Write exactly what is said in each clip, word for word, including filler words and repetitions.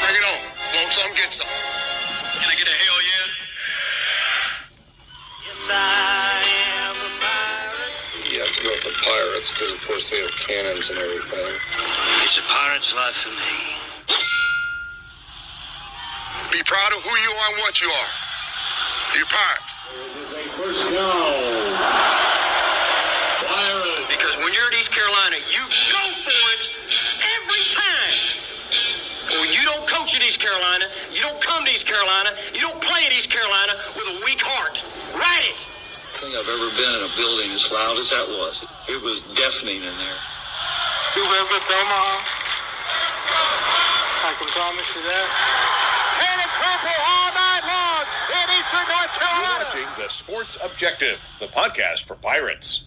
Bring it on. Want some, get some. Can I get a hell yeah? Yes, I am a pirate. You have to go with the pirates because, of course, they have cannons and everything. It's a pirate's life for me. Be proud of who you are and what you are. You're a pirate. It is a first down. Pirate. Because when you're at East Carolina, you go for it every time. Well, you don't coach at East Carolina. You don't come to East Carolina. You don't play at East Carolina with a weak heart. Write it. I think I've ever been in a building as loud as that was. It was deafening in there. You live with Omaha? I can promise you that. And it's purple all night long in Eastern North Carolina. You're watching The Sports Objective, the podcast for Pirates.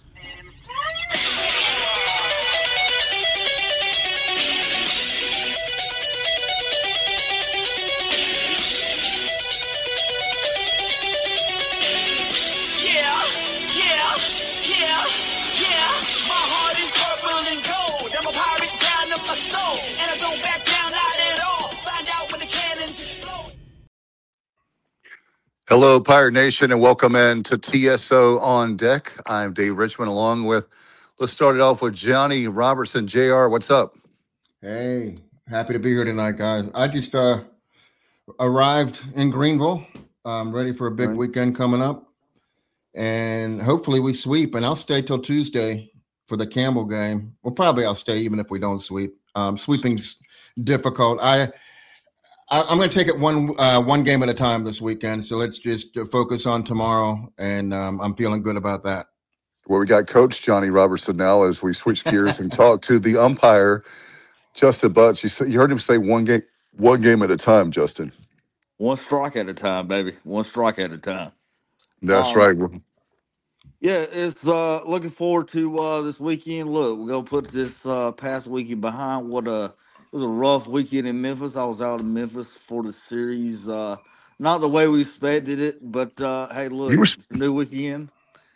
Hello, Pirate Nation, and welcome in to T S O On Deck. I'm Dave Richmond, along with, let's start it off with Johnny Robertson. J R, what's up? Hey, happy to be here tonight, guys. I just uh, arrived in Greenville. I'm ready for a big right. weekend coming up, and hopefully we sweep, and I'll stay till Tuesday for the Campbell game. Well, probably I'll stay even if we don't sweep. Um, sweeping's difficult. I I'm going to take it one uh, one game at a time this weekend. So let's just focus on tomorrow, and um, I'm feeling good about that. Well, we got Coach Johnny Robertson now as we switch gears and talk to the umpire, Justin Butts. You, say, you heard him say one game one game at a time, Justin. One strike at a time, baby. One strike at a time. That's um, right. Yeah, it's uh, looking forward to uh, this weekend. Look, we're going to put this uh, past weekend behind what a – It was a rough weekend in Memphis. I was out in Memphis for the series. Uh, not the way we expected it, but uh, hey, look, were... it's a new weekend.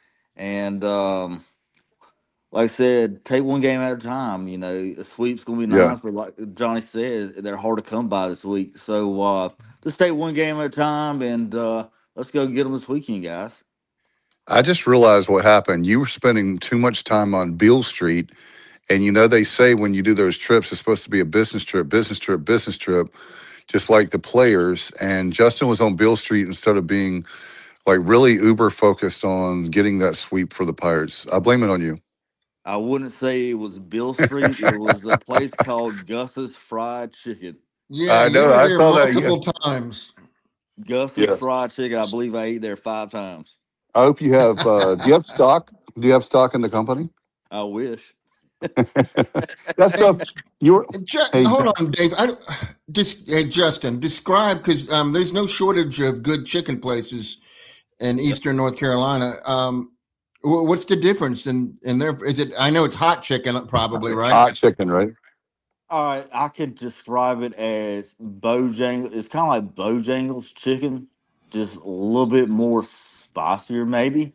And um, like I said, take one game at a time. You know, a sweep's going to be nice, yeah. But like Johnny said, they're hard to come by this week. So uh, just take one game at a time, and uh, let's go get them this weekend, guys. I just realized what happened. You were spending too much time on Beale Street. And, you know, they say when you do those trips, it's supposed to be a business trip, business trip, business trip, just like the players. And Justin was on Beale Street instead of being, like, really uber focused on getting that sweep for the Pirates. I blame it on you. I wouldn't say it was Beale Street. It was a place called Gus's Fried Chicken. Yeah, I know. I saw that multiple yeah. times. Gus's yes. Fried Chicken. I believe I ate there five times. I hope you have uh, – do you have stock? Do you have stock in the company? I wish. That's stuff you were. Just, hey, hold on, Dave. I just hey, Justin, describe because um, there's no shortage of good chicken places in Eastern North Carolina. Um, what's the difference in in there? Is it? I know it's hot chicken, probably, right? Hot chicken, right? All right, I can describe it as Bojangles. It's kind of like Bojangles chicken, just a little bit more spicier, maybe.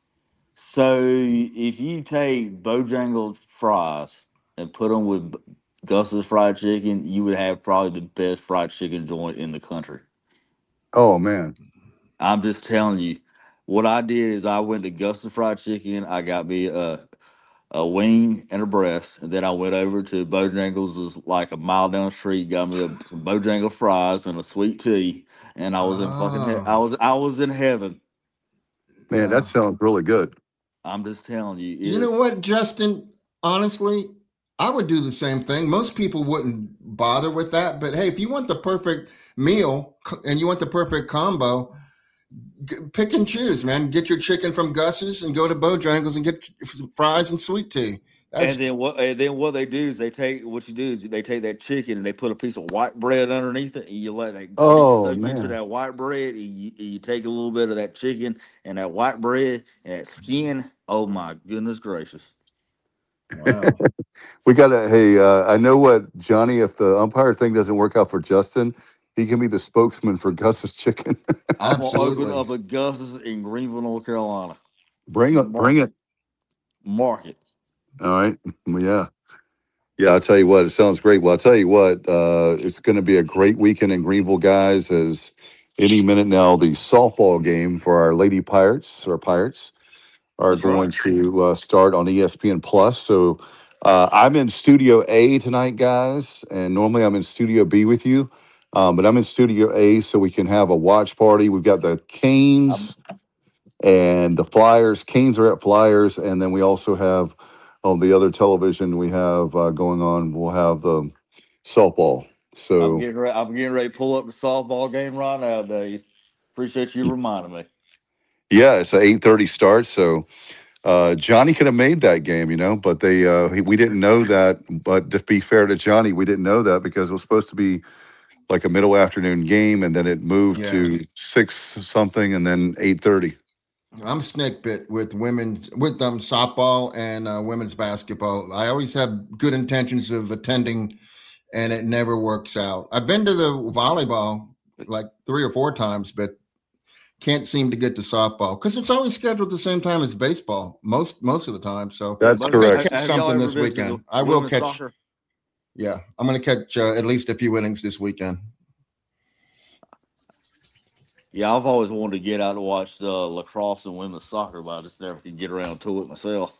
So if you take Bojangles fries and put them with Gus's Fried Chicken, you would have probably the best fried chicken joint in the country. Oh, man. I'm just telling you. What I did is I went to Gus's Fried Chicken. I got me a, a wing and a breast. And then I went over to Bojangles, was like a mile down the street, got me a, some Bojangles fries and a sweet tea. And I was in oh. fucking he- I was I was in heaven. Man, yeah. That sounds really good. I'm just telling you. You know what, Justin? Honestly, I would do the same thing. Most people wouldn't bother with that. But, hey, if you want the perfect meal and you want the perfect combo, g- pick and choose, man. Get your chicken from Gus's and go to Bojangles and get fries and sweet tea. That's- and then what and then what they do is they take what you do is they take that chicken and they put a piece of white bread underneath it and you let it oh, soak man. into that white bread. And you, you take a little bit of that chicken and that white bread and that skin. Oh my goodness gracious! Wow. We got to. Hey, uh, I know what Johnny. If the umpire thing doesn't work out for Justin, he can be the spokesman for Gus's Chicken. I'm gonna open up a Gus's in Greenville, North Carolina. Bring it, bring it, market. All right, well, yeah. Yeah, I'll tell you what, it sounds great. Well, I'll tell you what, uh, it's going to be a great weekend in Greenville, guys, as any minute now the softball game for our Lady Pirates or Pirates are That's going right. to uh, start on E S P N Plus. So uh, I'm in Studio A tonight, guys, and normally I'm in Studio B with you, um, but I'm in Studio A so we can have a watch party. We've got the I'm, Canes and the Flyers. Canes are at Flyers, and then we also have on the other television we have uh, going on. We'll have the softball. I'm So getting ready. I'm getting ready to pull up the softball game right now, Dave. Appreciate you reminding me. yeah, it's an eight thirty start. So uh, Johnny could have made that game, you know, but they uh, he, we didn't know that. But to be fair to Johnny, we didn't know that because it was supposed to be like a middle afternoon game, and then it moved Yeah. to six something, and then eight thirty. I'm snake bit with women's with um softball and uh, women's basketball. I always have good intentions of attending, and it never works out. I've been to the volleyball like three or four times, but can't seem to get to softball because it's always scheduled the same time as baseball most most of the time. So That's I'm gonna correct. catch Have y'all something ever this been to weekend. the I will women's catch. soccer? Yeah, I'm gonna catch uh, at least a few innings this weekend. Yeah, I've always wanted to get out to watch the lacrosse and women's soccer, but I just never could get around to it myself.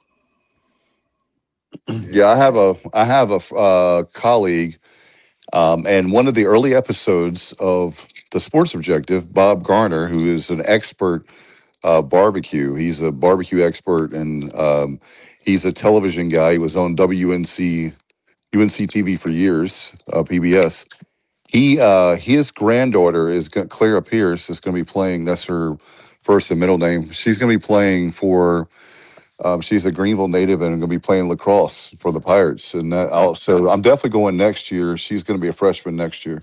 Yeah, I have a I have a uh, colleague, um, and one of the early episodes of the Sports Objective, Bob Garner, who is an expert uh, barbecue. He's a barbecue expert, and um, he's a television guy. He was on W N C U N C T V for years, uh, P B S. He uh, his granddaughter is go- Clara Pierce is going to be playing. That's her first and middle name. She's going to be playing for. Um, she's a Greenville native and going to be playing lacrosse for the Pirates. And that, I'll, so I'm definitely going next year. She's going to be a freshman next year.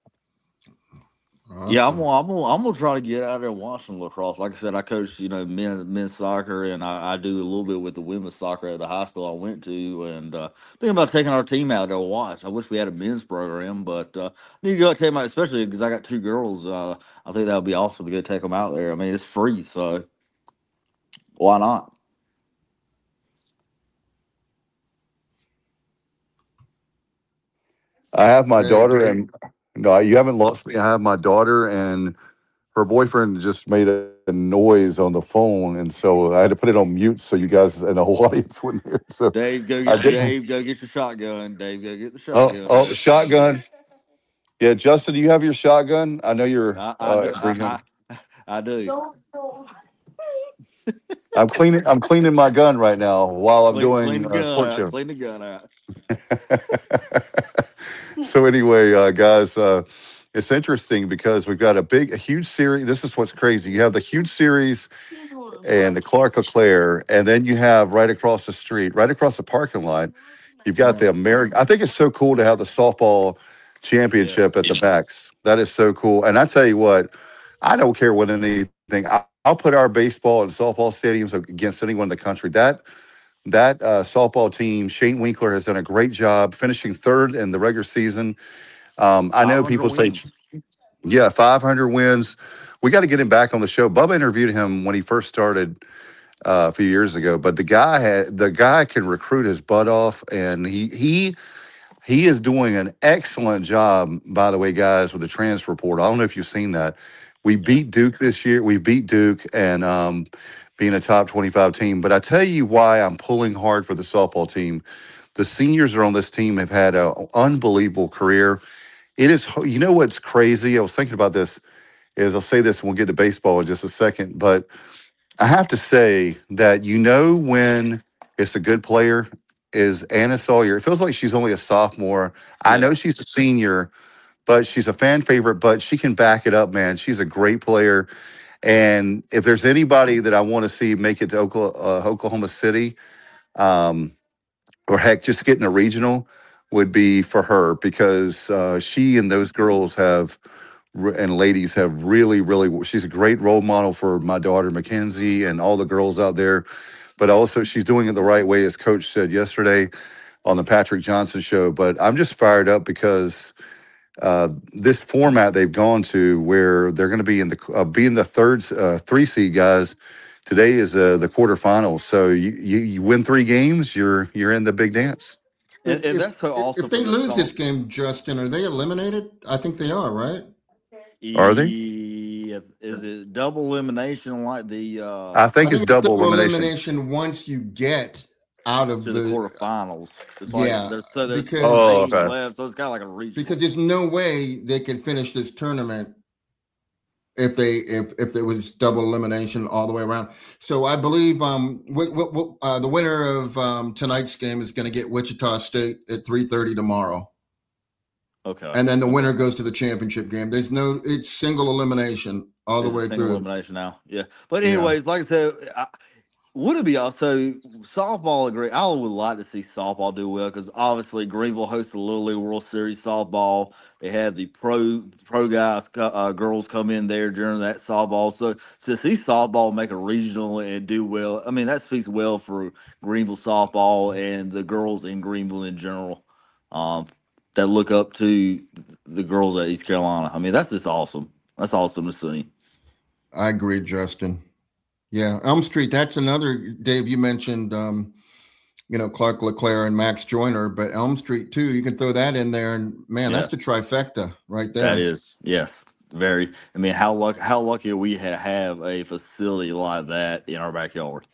Yeah, I'm Awesome. gonna, I'm gonna, I'm gonna try to get out there and watch some lacrosse. Like I said, I coach, you know, men men's soccer, and I, I do a little bit with the women's soccer at the high school I went to, and uh, thinking about taking our team out there to watch. I wish we had a men's program, but uh, need to go out take them out, especially because I got two girls. Uh, I think that would be awesome to go take them out there. I mean, it's free, so why not? I have my Hey, daughter, and no, you haven't lost me. I have my daughter, and her boyfriend just made a, a noise on the phone, and so I had to put it on mute so you guys and the whole audience wouldn't hear. So Dave, go I get did. Dave, go get your shotgun. Dave, go get the Oh, shotgun. oh, shotgun. Yeah, Justin, do you have your shotgun? I know you're. I, I, Uh, do, bringing. I, I, I do. I'm cleaning. I'm cleaning my gun right now while I'm Clean, clean doing the a gun sports out. show. Clean the gun out. So anyway, uh, guys, uh, it's interesting because we've got a big, a huge series. This is what's crazy. You have the huge series and the Clark Leclerc, and then you have right across the street, right across the parking lot, you've got the American. I think it's so cool to have the softball championship Yes. at the backs. That is so cool. And I tell you what, I don't care what anything. I, I'll put our baseball and softball stadiums against anyone in the country. That that uh, softball team, Shane Winkler has done a great job finishing third in the regular season. Um, I know people say, wins. yeah, five hundred wins. We got to get him back on the show. Bubba interviewed him when he first started uh, a few years ago, but the guy had the guy can recruit his butt off, and he he he is doing an excellent job. By the way, guys, with the transfer portal, I don't know if you've seen that. We beat Duke this year. We beat Duke, and um, being a top twenty-five team. But I tell you why I'm pulling hard for the softball team. The seniors that are on this team have had an unbelievable career. It is, you know what's crazy? I was thinking about this. Is I'll say this, and we'll get to baseball in just a second. But I have to say that you know when it's a good player is Anna Sawyer. It feels like she's only a sophomore. I Yeah. know she's a senior, but she's a fan favorite. But she can back it up, man. She's a great player. And if there's anybody that I want to see make it to Oklahoma, uh, Oklahoma City, um, or heck, just getting a regional, would be for her because uh, she and those girls have re- and ladies have really, really. She's a great role model for my daughter Mackenzie and all the girls out there. But also, she's doing it the right way, as Coach said yesterday on the Patrick Johnson show. But I'm just fired up because uh, this format they've gone to, where they're going to be in the uh, being the third uh, three seed guys. Today is uh, the quarterfinals, so you, you you win three games, you're you're in the big dance. and, If and if, that's so awesome if for they the lose this soft. game, Justin, are they eliminated? I think they are, right? Are they? Yeah, is it double elimination like the uh I I think it's think it's double double elimination. elimination once you get out of to the the quarterfinals? It's like yeah, there's so there's four because Oh, teams okay. left, so it's kind of like a regional. because there's no way they can finish this tournament if they if if there was double elimination all the way around. So I believe um what, what, what, uh, the winner of um, tonight's game is going to get Wichita State at three thirty tomorrow, Okay, and then the winner goes to the championship game. There's no it's single elimination all the it's a way single through. elimination now. Yeah, but Yeah. anyways, like I said, I, would it be also softball? Agree. I would like to see softball do well because obviously Greenville hosts the Little League World Series softball. They have the pro pro guys, co- uh, girls come in there during that softball. So to see softball make a regional and do well, I mean that speaks well for Greenville softball and the girls in Greenville in general. Um, that look up to the girls at East Carolina. I mean that's just awesome. That's awesome to see. I agree, Justin. Yeah, Elm Street. That's another. Dave, you mentioned, um, you know, Clark LeClaire and Max Joyner, but Elm Street too. You can throw that in there, and man, that's the Yes. trifecta right there. That is, yes, very. I mean, how luck how lucky we ha- have a facility like that in our backyard.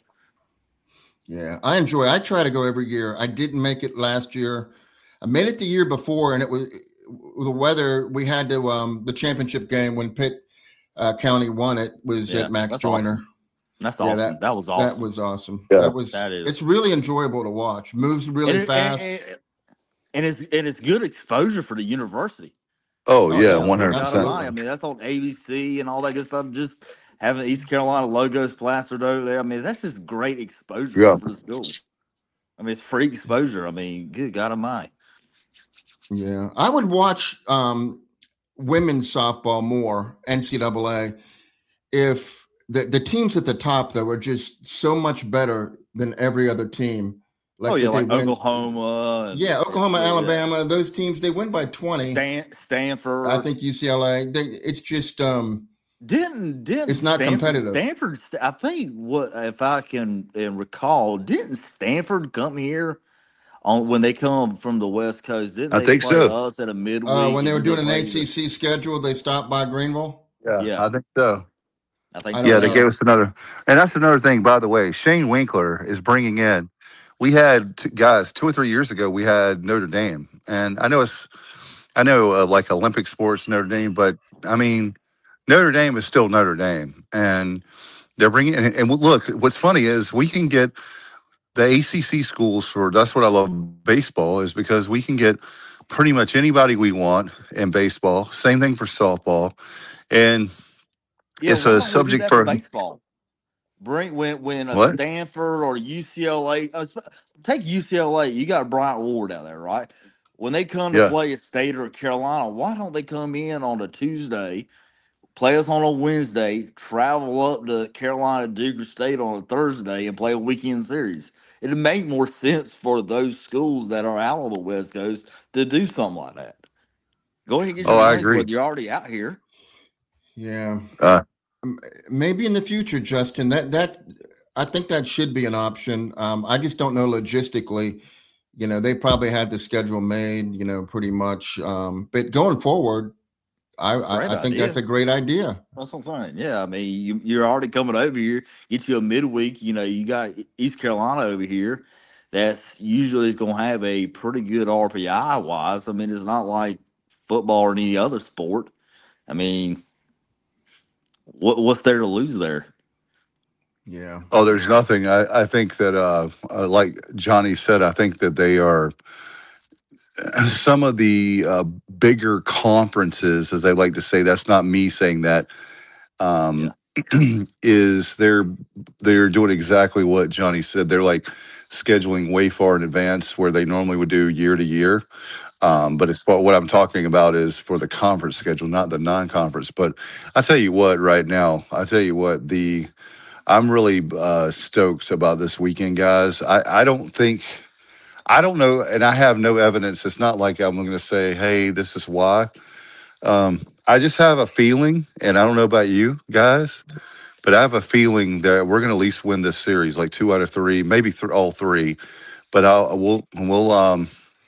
Yeah, I enjoy. I try to go every year. I didn't make it last year. I made it the year before, and it was the weather. We had to um, the championship game when Pitt uh, County won it was Yeah, at Max that's Joyner. awesome. That's Yeah, awesome. that- That, was awesome. That was awesome. Yeah. That was. That is. It's really enjoyable to watch. Moves really and, it- fast. and, and, and it's and it's good exposure for the university. Oh, Oh, yeah, yeah, one hundred Not percent. a lie. I mean, that's on A B C and all that good stuff. Just having East Carolina logos plastered over there. I mean, that's just great exposure Yeah. for the school. I mean, it's free exposure. I mean, good God Almighty. Yeah, I would watch um, women's softball more, N C double A, if the, the teams at the top, though, are just so much better than every other team. oh yeah, if they like win- Oklahoma. and- Yeah, Oklahoma, yeah. Alabama, those teams, they win by twenty. Stan, Stanford. I think U C L A, they, it's just, um, Didn't didn't It's not Stanford, competitive. Stanford, I think what if I can uh, recall, didn't Stanford come here on when they come from the West Coast? Didn't I they think play so. us at a midweek? uh, when they were and doing an played A C C schedule, they stopped by Greenville. Yeah, Yeah. I think so. I think I so. don't Yeah, they know. gave us another, and that's another thing. By the way, Shane Winkler is bringing in. We had two, guys two or three years ago. We had Notre Dame, and I know it's, I know uh, like Olympic sports Notre Dame, but I mean Notre Dame is still Notre Dame, and they're bringing. And, and look, what's funny is we can get the A C C schools for. That's what I love baseball is because we can get pretty much anybody we want in baseball. Same thing for softball, and Yeah, it's why a don't we do subject that for- baseball. Bring when when a What? Stanford or U C L A uh, sp- take U C L A. You got Bryant Ward out there, right? When they come to Yeah. play at State or Carolina, why don't they come in on a Tuesday, play us on a Wednesday, travel up to Carolina Duke or State on a Thursday, and play a weekend series? It'd make more sense for those schools that are out on the West Coast to do something like that. Go ahead and get your Oh, I money's agree. worth. You're already out here. Yeah. Uh, Um, maybe in the future, Justin, that, that, I think that should be an option. Um, I just don't know logistically, you know, they probably had the schedule made, you know, pretty much. Um, but going forward, I, Great I, I think idea. that's a great idea. That's what I'm saying. Yeah, I mean, you, you're already coming over here. Get you a midweek. You know, you got East Carolina over here. That's usually is going to have a pretty good R P I wise. I mean, it's not like football or any other sport. I mean, what what's there to lose there? Yeah. Oh, there's nothing. I, I think that, uh, uh, like Johnny said, I think that they are some of the uh, bigger conferences, as they like to say. That's not me saying that. Um, is they're they're doing exactly what Johnny said. They're like scheduling way far in advance where they normally would do year to year. Um, but it's for what I'm talking about is for the conference schedule, not the non-conference. But I tell you what, right now, I tell you what, the I'm really uh, stoked about this weekend, guys. I, I don't think, I don't know, and I have no evidence. It's not like I'm going to say, hey, this is why. Um, I just have a feeling, and I don't know about you guys, but I have a feeling that we're going to at least win this series, like two out of three, maybe th- all three. But I'll we'll we'll um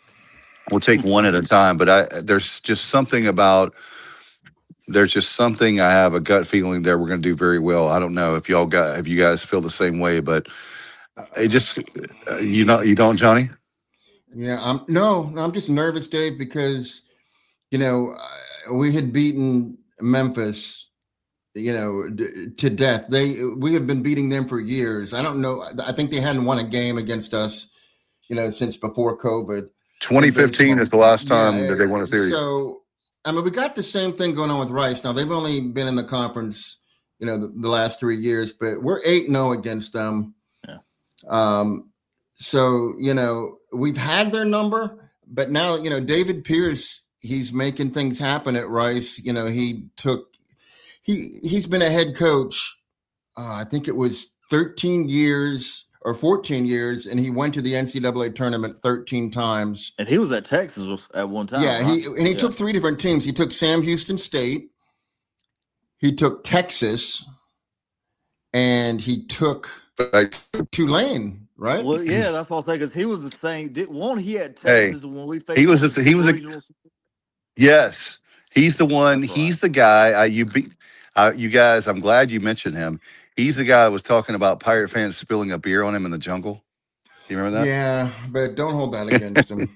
we'll take one at a time. But I there's just something about there's just something I have a gut feeling that we're going to do very well. I don't know if y'all got if you guys feel the same way, but it just uh, you know you don't, Johnny. Yeah, I'm no, no, I'm just nervous, Dave, because you know uh, we had beaten Memphis, you know, d- to death. They we have been beating them for years. I don't know. I think they hadn't won a game against us, you know, since before COVID. twenty fifteen is the last time Yeah, that they won a series. So I mean, we got the same thing going on with Rice. Now they've only been in the conference, you know, the, the last three years, but we're eight and zero against them. Yeah. Um. So you know, we've had their number, but now you know, David Pierce, he's making things happen at Rice. You know, he took. He, he's been a head coach, uh, I think it was thirteen years or fourteen years, and he went to the N C double A tournament thirteen times. And he was at Texas at one time. Yeah, right? he and he yeah. took three different teams. He took Sam Houston State, he took Texas, and he took Tulane, right? Well, yeah, that's what I was saying, because he was the same. Did, one, he had Hey, Texas when we faced he was him a, he was a regional- yes. He's the one. That's He's the guy. I, you be, uh, you guys. I'm glad you mentioned him. He's the guy that was talking about Pirate fans spilling a beer on him in the jungle. Do you remember that? Yeah, but don't hold that against him.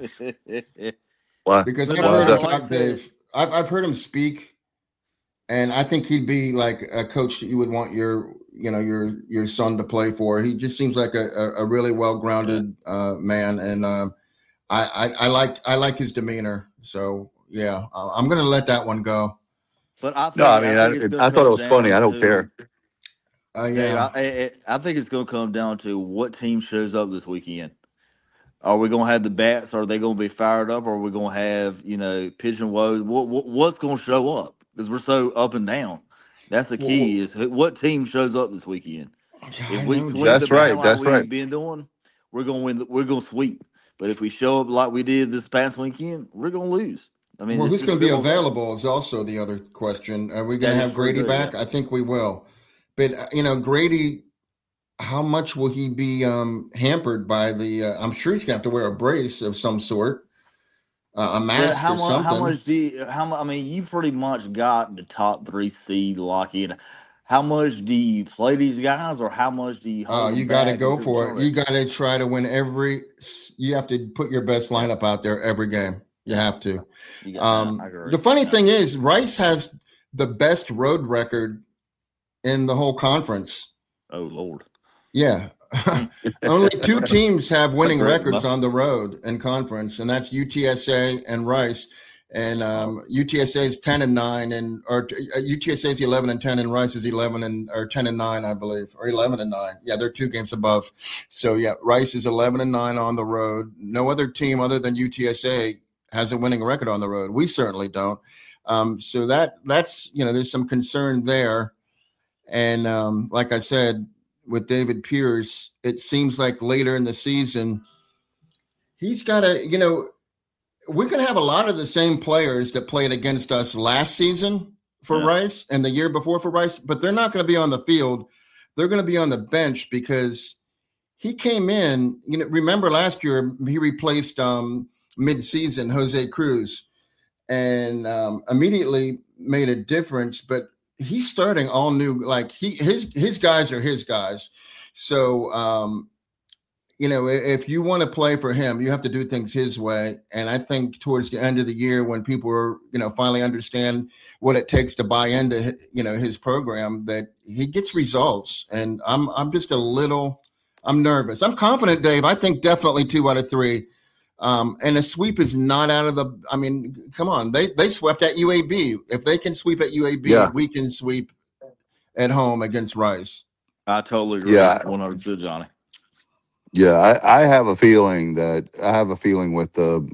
Why? Because But I've no, heard him like talk, I said- Dave. I've I've heard him speak, and I think he'd be like a coach that you would want your you know your your son to play for. He just seems like a, a, a really well grounded uh, man, and um, I, I I like I like his demeanor. So yeah, uh, I'm gonna let that one go. But I think, No, I mean, think I, it's it, gonna I thought it come was funny. down I don't to- care. Uh, Dave, yeah, I, I, I think it's going to come down to what team shows up this weekend. Are we going to have the bats? Are they going to be fired up? Or are we going to have, you know, pitching woes? What, what what's going to show up? Because we're so up and down. That's the key. Is who, what team shows up this weekend? Yeah, If I we know, sweep That's the right, bat like that's we've right. been doing, we're going to win. The, we're going to sweep. But if we show up like we did this past weekend, we're going to lose. I mean, well, it's who's just going to be simple. available is also the other question. Are we going That to is have true, Grady too, back? yeah. I think we will. But uh, you know, Grady, how much will he be um, hampered by the? Uh, I'm sure he's going to have to wear a brace of some sort, uh, a But mask how or much? something. How much do you? How mu- I mean, you pretty much got the top three seed lock in. How much do you play these guys, or how much do you? Oh, hold you them got to back go until for it. tournament? You got to try to win every. You have to put your best lineup out there every game. You have to. You got Um, I agree. the funny Yeah. thing is, Rice has the best road record in the whole conference. Oh Lord. Yeah. Only two teams have winning Correct. records on the road in conference, and that's U T S A and Rice. And um, U T S A is ten and nine, and or uh, U T S A is eleven and ten, and Rice is eleven and or ten and nine, I believe, or eleven and nine. Yeah, they're two games above. So yeah, Rice is eleven and nine on the road. No other team other than U T S A has a winning record on the road. We certainly don't. Um, so that that's you know, there's some concern there. And um, like I said, with David Pierce, it seems like later in the season, he's got to, you know, we're going to have a lot of the same players that played against us last season for Yeah. Rice and the year before for Rice, but they're not going to be on the field. They're going to be on the bench because he came in, you know, remember last year he replaced um, mid-season Jose Cruz and um, immediately made a difference, but he's starting all new. Like he, his, his guys are his guys. So, um, you know, if you want to play for him, you have to do things his way. And I think towards the end of the year, when people are, you know, finally understand what it takes to buy into, you know, his program, that he gets results. And I'm, I'm just a little, I'm nervous. I'm confident, Dave. I think definitely two out of three. Um, and a sweep is not out of the, I mean, come on, they, they swept at U A B. If they can sweep at U A B, Yeah. we can sweep at home against Rice. I totally agree. Yeah. one hundred percent, Johnny. Yeah, I, I have a feeling that I have a feeling with the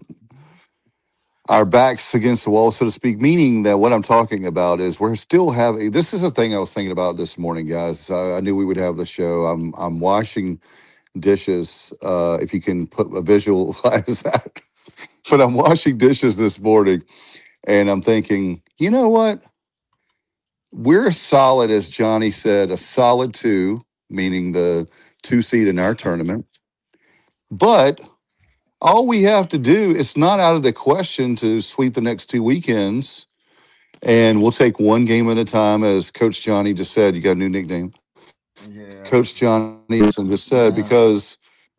our backs against the wall, so to speak. Meaning that what I'm talking about is we're still having. This is a thing I was thinking about this morning, guys. I, I knew we would have the show. I'm I'm washing dishes. Uh, if you can put a visualize that, but I'm washing dishes this morning, and I'm thinking, you know what? We're solid, as Johnny said, a solid two, meaning the two seed in our tournament. But all we have to do, it's not out of the question to sweep the next two weekends, and we'll take one game at a time. As Coach Johnny just said, you got a new nickname. Yeah. Coach Johnny just said, Yeah. because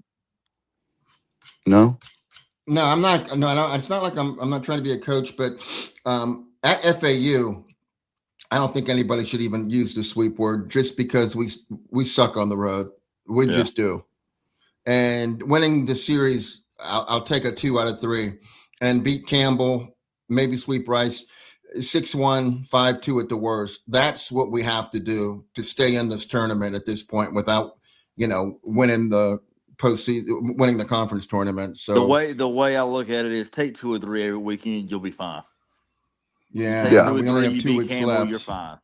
no, No, I'm not. No, no, it's not like I'm. I'm not trying to be a coach, but um, at F A U, I don't think anybody should even use the sweep word, just because we we suck on the road. We Yeah. just do. And winning the series, I'll, I'll take a two out of three, and beat Campbell, maybe sweep Rice, six one, five two at the worst. That's what we have to do to stay in this tournament at this point without, you know, winning the postseason, winning the conference tournament. So The way the way I look at it is take two or three every weekend, you'll be fine. yeah, Take Yeah. two or we only three, have you two beat weeks Campbell, left. you're fine.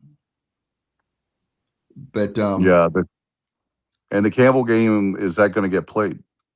But um, yeah, but and the Campbell game, is that going to get played?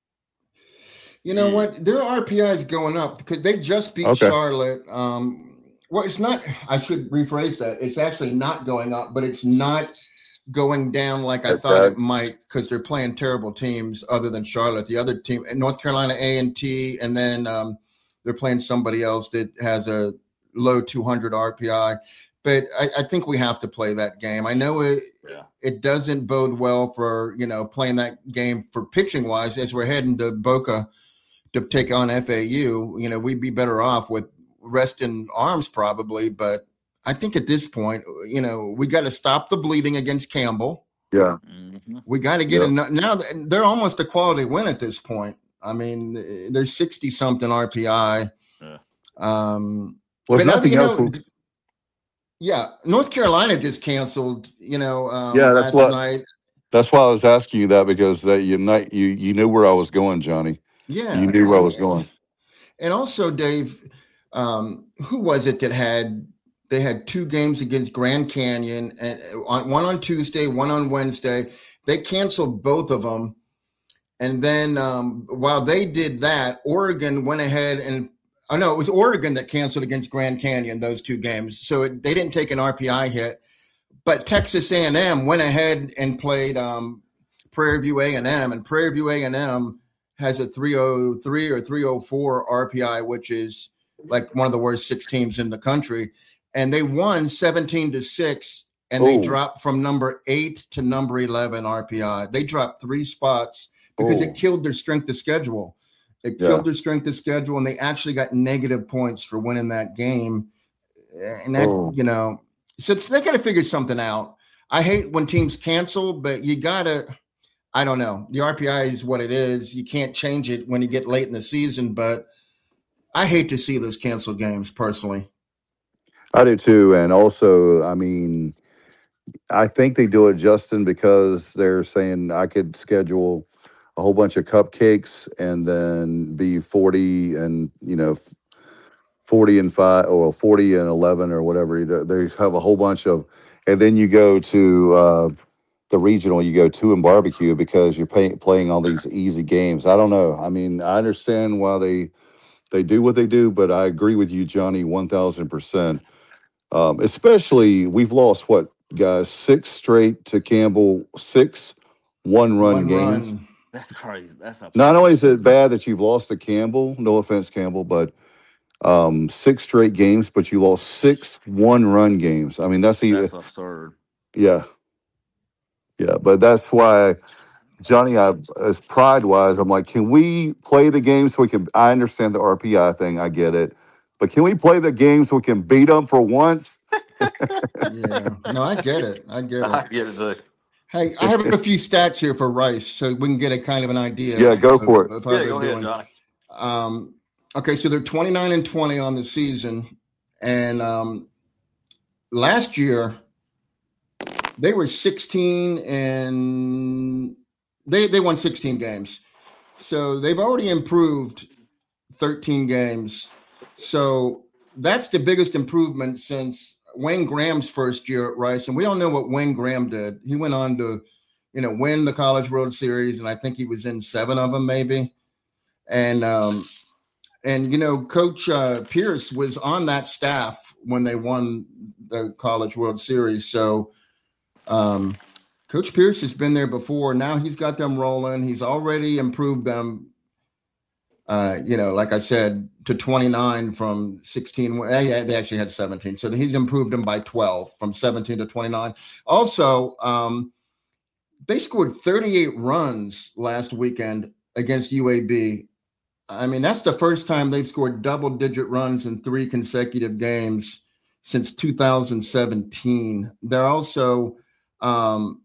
you know Yeah. what? Their R P I is going up because they just beat Okay. Charlotte. Um, well, it's not. I should rephrase that. It's actually not going up, but it's not going down like I That's thought bad. it might, because they're playing terrible teams other than Charlotte. The other team, North Carolina A and T, and then um, they're playing somebody else that has a low two hundred R P I. But I, I think we have to play that game. I know it Yeah. it doesn't bode well for, you know, playing that game for pitching wise as we're heading to Boca to take on F A U. You know, we'd be better off with resting arms probably, but I think at this point, you know, we got to stop the bleeding against Campbell. Yeah. Mhm. We got to get Yep. enough. Now they're almost a quality win at this point. I mean, there's sixty something R P I. Yeah. Um, Well, but if now, nothing you else, know, will- yeah, North Carolina just canceled, you know, um, yeah, last that's what. night. That's why I was asking you that, because that you night you you knew where I was going, Johnny. Yeah. You knew where I was and- going. And also, Dave, um, who was it that had they had two games against Grand Canyon, and on, one on Tuesday, one on Wednesday. They canceled both of them, and then um, while they did that, Oregon went ahead and oh no, it was Oregon that canceled against Grand Canyon those two games. So it, they didn't take an R P I hit, but Texas A and M went ahead and played um, Prairie View A and M, and Prairie View A and M has a three oh three or three oh four R P I, which is like one of the worst six teams in the country. And they won seventeen to six, and they Oh. dropped from number eight to number eleven R P I. They dropped three spots because Oh. it killed their strength of schedule. It Yeah. killed their strength of schedule, and they actually got negative points for winning that game. And that, Oh. you know, so it's, they got to figure something out. I hate when teams cancel, but you got to, I don't know. The R P I is what it is. You can't change it when you get late in the season, but I hate to see those canceled games personally. I do too, and also, I mean, I think they do it, Justin, because they're saying I could schedule a whole bunch of cupcakes and then be forty and you know, forty and five or forty and eleven or whatever. You know, they have a whole bunch of, and then you go to uh, the regional, you go two and barbecue because you're pay, playing all these easy games. I don't know. I mean, I understand why they they do what they do, but I agree with you, Johnny, one thousand percent. Um, especially, we've lost what, guys, six straight to Campbell, six one-run One games. run. That's crazy. That's a Not only is it bad that you've lost to Campbell, no offense, Campbell, but um, six straight games, but you lost six one-run games. I mean, that's even, that's absurd. yeah, yeah. But that's why, Johnny, I, as pride-wise, I'm like, can we play the game so we can? I understand the R P I thing, I get it, but can we play the game so we can beat them for once? Yeah. No, I get it. I get I it. get it. Look. Hey, I have a few stats here for Rice so we can get a kind of an idea. Yeah, go of- for it. of how Yeah, they're go ahead, doing. Johnny. Um, okay, so they're twenty-nine and twenty on the season. And um, last year, they were sixteen and they, they won sixteen games. So they've already improved thirteen games. So that's the biggest improvement since Wayne Graham's first year at Rice. And we all know what Wayne Graham did. He went on to, you know, win the College World Series, and I think he was in seven of them, maybe. And um, and you know, Coach uh, Pierce was on that staff when they won the College World Series. So um, Coach Pierce has been there before. Now he's got them rolling. He's already improved them. Uh, you know, like I said, to twenty-nine from sixteen. They they actually had seventeen. So he's improved them by twelve from seventeen to twenty-nine. Also, um, they scored thirty-eight runs last weekend against U A B. I mean, that's the first time they've scored double-digit runs in three consecutive games since two thousand seventeen. They're also um,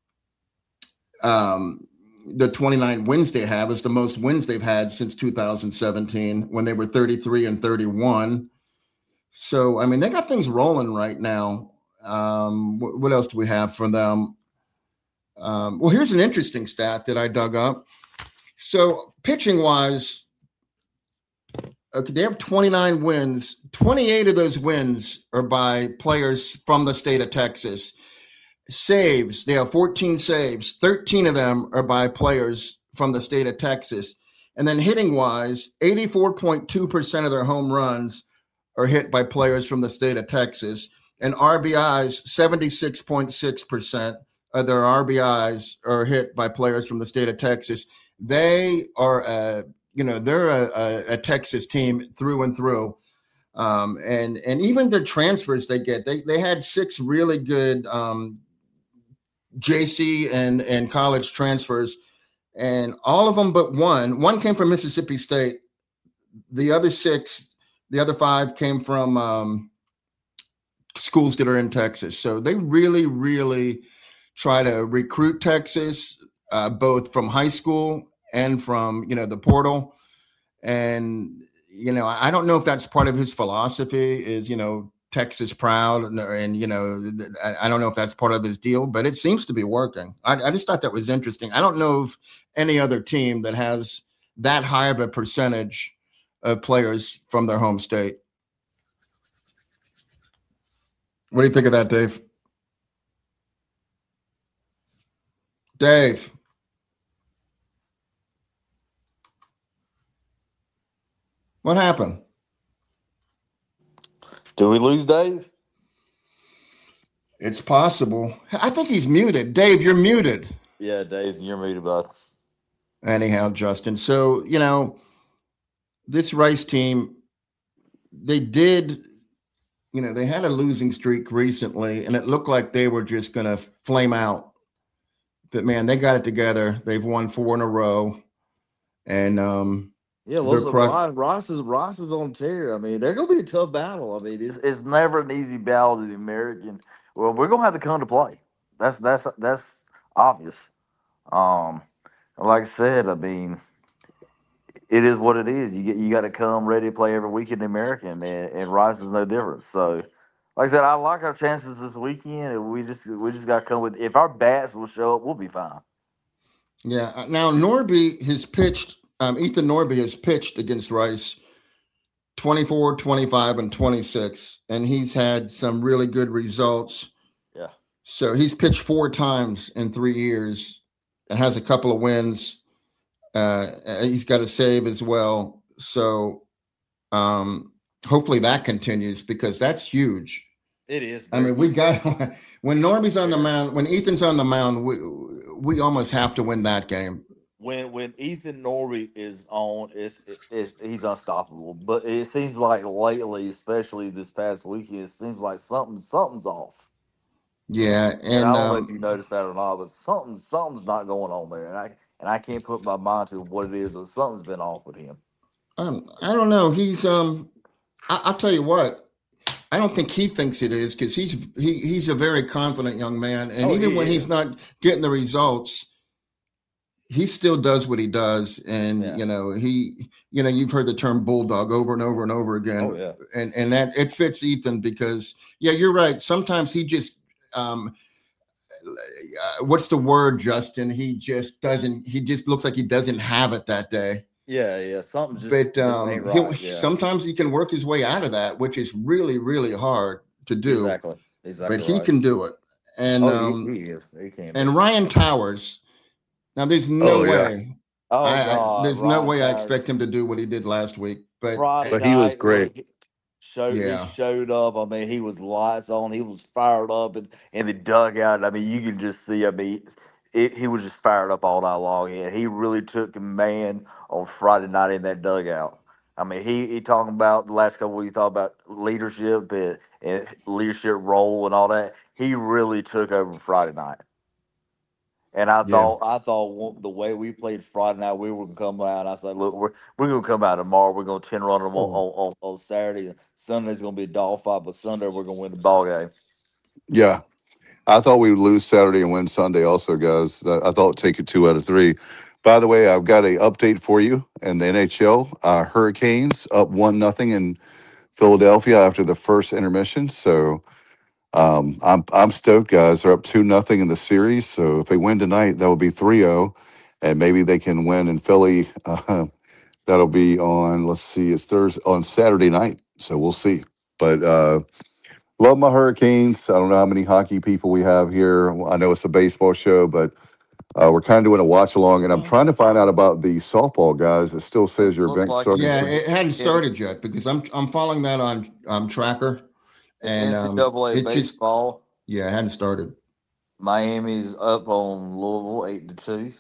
um, the twenty-nine wins they have is the most wins they've had since two thousand seventeen when they were thirty-three and thirty-one. So, I mean, they got things rolling right now. Um, what, what else do we have for them? Um, well, here's an interesting stat that I dug up. So, pitching wise, okay, they have twenty-nine wins. twenty-eight of those wins are by players from the state of Texas. Saves, they have fourteen saves. thirteen of them are by players from the state of Texas. And then hitting wise, eighty-four point two percent of their home runs are hit by players from the state of Texas. And R B Is, seventy-six point six percent of their R B Is are hit by players from the state of Texas. They are, a, you know, they're a, a, a Texas team through and through. Um, and and even the transfers they get, they they had six really good um, J C and, and college transfers, and all of them but one. One came from Mississippi State. The other six, the other five came from um, schools that are in Texas. So they really, really try to recruit Texas, uh, both from high school and from, you know, the portal. And, you know, I don't know if that's part of his philosophy is, you know, Texas proud, and, and you know, I, I don't know if that's part of his deal, but it seems to be working. I, I just thought that was interesting. I don't know of any other team that has that high of a percentage of players from their home state. What do you think of that, Dave? Dave. What happened? Do we lose Dave? It's possible. I think he's muted. Dave, you're muted. Yeah, Dave, you're muted, bud. Anyhow, Justin. So, you know, this Rice team, they did, you know, they had a losing streak recently, and it looked like they were just going to flame out. But, man, they got it together. They've won four in a row. And, um, yeah, listen, Ross, Ross is Ross is on tear. I mean, they're going to be a tough battle. I mean, it's it's never an easy battle in the American. Well, we're going to have to come to play. That's that's that's obvious. Um, like I said, I mean, it is what it is. You get you got to come ready to play every week in the American, and, and Rice is no different. So, like I said, I like our chances this weekend. And we just we just got to come with. If our bats will show up, we'll be fine. Yeah. Now Norby has pitched. Um, Ethan Norby has pitched against Rice twenty-four, twenty-five, and twenty-six, and he's had some really good results. Yeah. So he's pitched four times in three years and has a couple of wins. Uh, he's got a save as well. So um, hopefully that continues because that's huge. It is. I mean, we got when Norby's on the mound, when Ethan's on the mound, we we almost have to win that game. When when Ethan Norby is on, it's, it's he's unstoppable. But it seems like lately, especially this past weekend, it seems like something something's off. Yeah, and, and I don't um, know if you noticed that or not, but something something's not going on there, and I and I can't put my mind to what it is, but something's been off with him. Um, I don't know. He's um, I, I'll tell you what. I don't think he thinks it is because he's he he's a very confident young man, and oh, even he when is. he's not getting the results, he still does what he does. And Yeah. you know he you know you've heard the term bulldog over and over and over again. Oh yeah, and and that it fits Ethan because yeah, you're right. Sometimes he just um, uh, what's the word, Justin? He just doesn't. He just looks like he doesn't have it that day. yeah, yeah. Something just. But just um, ain't he'll- right. Yeah. sometimes he can work his way out of that, which is really, really hard to do. exactly, exactly. But he right. can do it. And Oh, um, he, he is. He can. and Ryan Towers. Now, there's no Oh, yeah. way. oh, I, I, God, there's no Ryan way I Towers. expect him to do what he did last week. But Friday But he was night, great. look, Showed, Yeah. He showed up. I mean, he was lights on. He was fired up in, in the dugout. I mean, you can just see. I mean, it, he was just fired up all night long, and he really took command on Friday night in that dugout. I mean, he he talking about the last couple of weeks, talking about leadership and, and leadership role and all that. He really took over Friday night. And I Yeah. thought, I thought the way we played Friday night, we were gonna come out. I said, look, we're we're gonna come out tomorrow. We're gonna ten run them on, on, on, on Saturday. Sunday's gonna be a dog fight, but Sunday we're gonna win the ball game. Yeah. I thought we would lose Saturday and win Sunday also, guys. I I thought take it two out of three. By the way, I've got a update for you in the N H L. Uh, Hurricanes up one nothing in Philadelphia after the first intermission. So um, I'm I'm stoked, guys. They're up two nothing in the series. So if they win tonight, that will be three zero, and maybe they can win in Philly. Uh, that'll be on. Let's see, it's Thursday on Saturday night. So we'll see. But uh, love my Hurricanes. I don't know how many hockey people we have here. I know it's a baseball show, but uh, we're kind of doing a watch along, and I'm trying to find out about the softball guys. It still says your Looks bench like starting. Yeah, for- it hadn't started yet because I'm I'm following that on um Tracker, and um, N C double A it just baseball. yeah, it hadn't started. Miami's up on Louisville eight to two,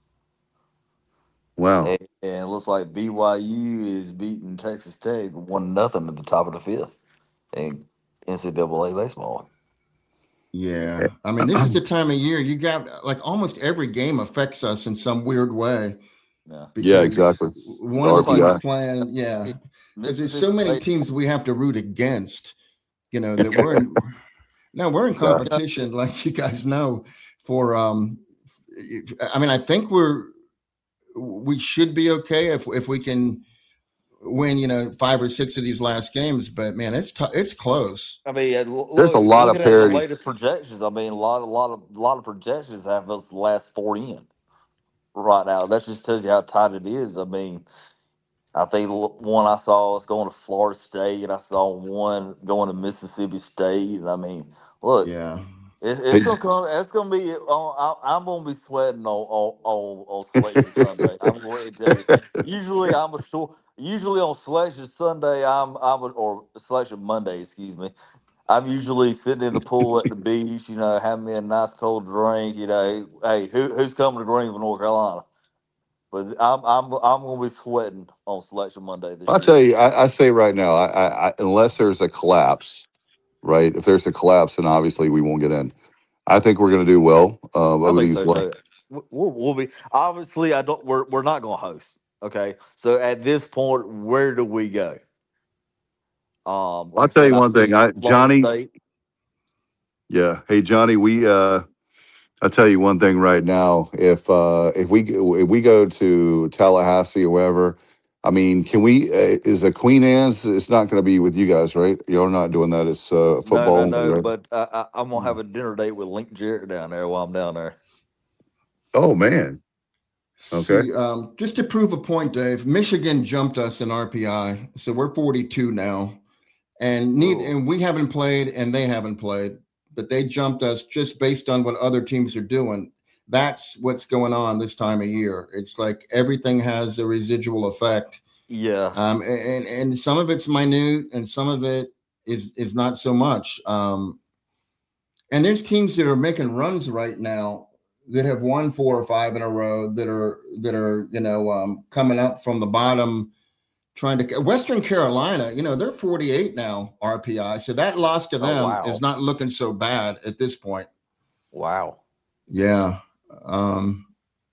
Wow. and, and it looks like B Y U is beating Texas Tech one nothing at the top of the fifth in N C double A baseball. Yeah, I mean, this is the time of year you got like almost every game affects us in some weird way. Yeah, Yeah, because exactly. one of the R P I. teams playing, yeah, because there's so many teams we have to root against. You know that we're in, no, we're in competition, like you guys know. For um, I mean, I think we're we should be okay if if we can win, you know, five or six of these last games. But man, it's t- it's close. I mean, look, There's a lot of looking at parity. the latest projections. I mean, a lot, a lot of, a lot of projections have us the last four in right now. That just tells you how tight it is. I mean, I think one I saw is going to Florida State, and I saw one going to Mississippi State. And I mean, look, Yeah, it, it's gonna come. It's gonna be. On, I, I'm gonna be sweating on on on, on Selection Sunday. I'm going to tell you. Usually, I'm a short. Usually on Selection Sunday, I'm I'm a, or Selection Monday, excuse me. I'm usually sitting in the pool at the beach, you know, having me a nice cold drink. You know, hey, who who's coming to Greenville, North Carolina? But I'm I'm I'm gonna be sweating on Selection Monday this I'll year. tell you, I, I say right now, I, I, I, unless there's a collapse, right? If there's a collapse, then obviously we won't get in. I think we're going to do well uh, I over think these. so. la- too. We'll, we'll be obviously. I don't. We're we're not gonna host. Okay. So at this point, where do we go? Um, I'll like tell I you said, I one thing, see I, Florida Johnny. State. Yeah, hey Johnny, we. Uh, I'll tell you one thing right now. If uh, if we if we go to Tallahassee or wherever, I mean, can we? Uh, is a Queen Anne's? It's not going to be with you guys, right? You're not doing that. It's uh, No, football no, only, no. right? But uh, I, I'm gonna have a dinner date with Link Jarrett down there while I'm down there. Oh man. Okay. See, um, just to prove a point, Dave, Michigan jumped us in R P I, so we're forty-two now, and neither Oh. and we haven't played, and they haven't played, but they jumped us just based on what other teams are doing. That's what's going on this time of year. It's like everything has a residual effect, Yeah. um, and and some of it's minute, and some of it is is not so much. Um, and there's teams that are making runs right now that have won four or five in a row that are that are you know um, coming up from the bottom, trying to. Western Carolina, you know, they're forty-eight now R P I, so that loss to Oh, them wow. is not looking so bad at this point. Wow. Yeah, um,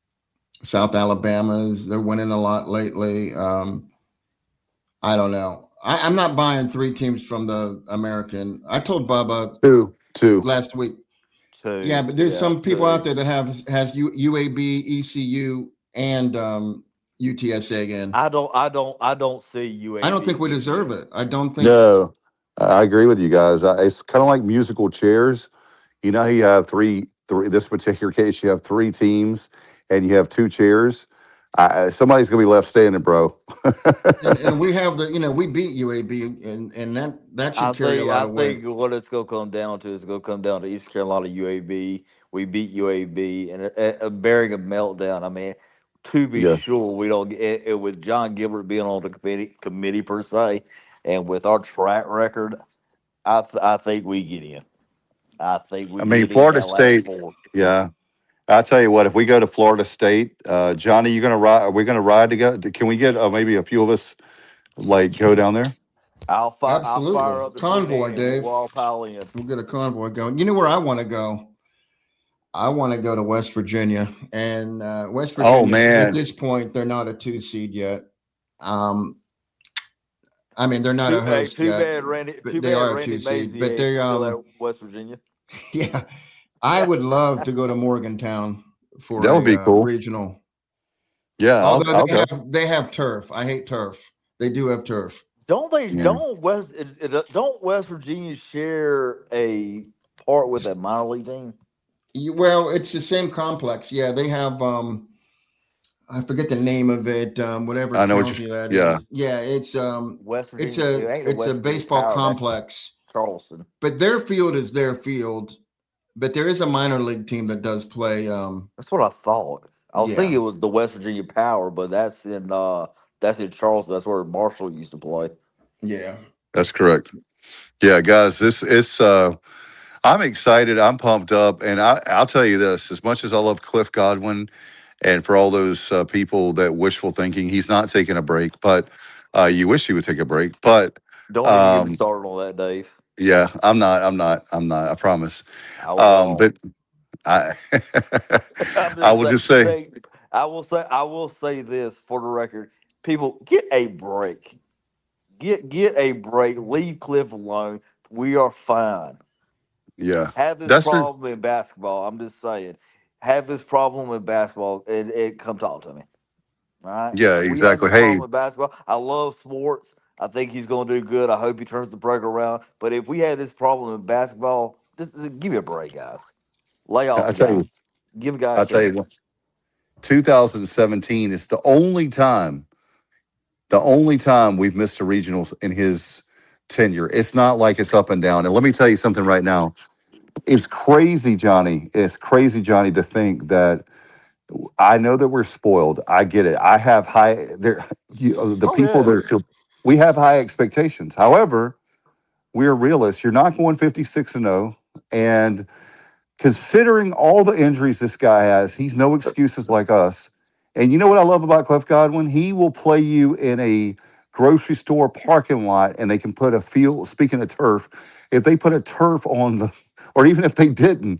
South Alabama's they're winning a lot lately. Um, I don't know. I, I'm not buying three teams from the American. I told Bubba Two, two. last week. Two. Yeah, but there's yeah, some people two. out there that have has U, UAB, E C U, and um, U T S A in. I don't. I don't. I don't see you. I don't think we deserve it. I don't think. No, I agree with you guys. I, it's kind of like musical chairs. You know, how you have three, three. This particular case, you have three teams, and you have two chairs. I, somebody's gonna be left standing, bro. and, and we have the, you know, we beat U A B, and and that that should I carry think. a lot I of weight. think what it's gonna come down to is gonna come down to East Carolina U A B. We beat U A B and a, a bearing a meltdown. I mean, to be Yeah. sure, we don't get it, it, with John Gilbert being on the committee committee per se, and with our track record, I th- I think we get in. I think we. I mean, get in Florida that last State- four. Yeah. I'll tell you what. If we go to Florida State, uh, Johnny, you gonna ride? Are we gonna ride to go? Can we get uh, maybe a few of us like go down there? I'll fire. I'll fire Absolutely. up the Convoy, T V and Dave. we'll all pile in. We'll get a convoy going. You know where I want to go? I want to go to West Virginia. And uh, West Virginia, Oh man, at this point, they're not a two seed yet. Um, I mean, they're not Too a bad, host too yet, bad, Randy. but Too they bad, are a Randy two seed. Mazier But they're still um, at West Virginia. yeah. I would love to go to Morgantown for that would a be uh, cool. regional. Yeah, I'll, Although I'll they go. have they have turf. I hate turf. They do have turf. Don't they? Yeah. Don't West? it- it- Don't West Virginia share a part with that minor league team? You, well, it's the same complex. Yeah, they have. Um, I forget the name of it. Um, whatever I know what county you. that is. Yeah, Yeah, it's um, West Virginia. it's it a ain't the it's West a Virginia baseball Power, that's complex. Charleston. But their field is their field. But there is a minor league team that does play. Um, That's what I thought. I was Yeah. thinking it was the West Virginia Power, but that's in uh that's in Charleston. That's where Marshall used to play. yeah, that's correct. Yeah, guys, this it's. Uh, I'm excited. I'm pumped up, and I, I'll tell you this: as much as I love Cliff Godwin, and for all those uh, people that wishful thinking, he's not taking a break. But uh, you wish he would take a break. But Don't even get me um, started on that, Dave. yeah, I'm not. I'm not. I'm not. I promise. I was Um, wrong. but I, I'm I just will saying, just say, say- I will say I will say this for the record. People, get a break. Get get a break. Leave Cliff alone. We are fine. yeah, Have this that's the problem in basketball. I'm just saying. Have this problem in basketball and, and come talk to me. All right. yeah, We have exactly. this Hey, problem in basketball. I love sports. I think he's going to do good. I hope he turns the program around. But if we had this problem in basketball, just, just give me a break, guys. Lay off I the tell guy. you, Give a guy a I tell you, chance. what, two thousand seventeen is the only time, the only time we've missed a regionals in his tenure. It's not like it's up and down. And let me tell you something right now. It's crazy, Johnny. It's crazy, Johnny, to think that I know that we're spoiled. I get it. I have high there. You, uh, the Oh, people yeah. that are, we have high expectations. However, we're realists. You're not going fifty-six and oh, and considering all the injuries this guy has, he's no excuses like us. And you know what I love about Cliff Godwin? He will play you in a grocery store parking lot, and they can put a field. Speaking of turf, if they put a turf on the, or even if they didn't,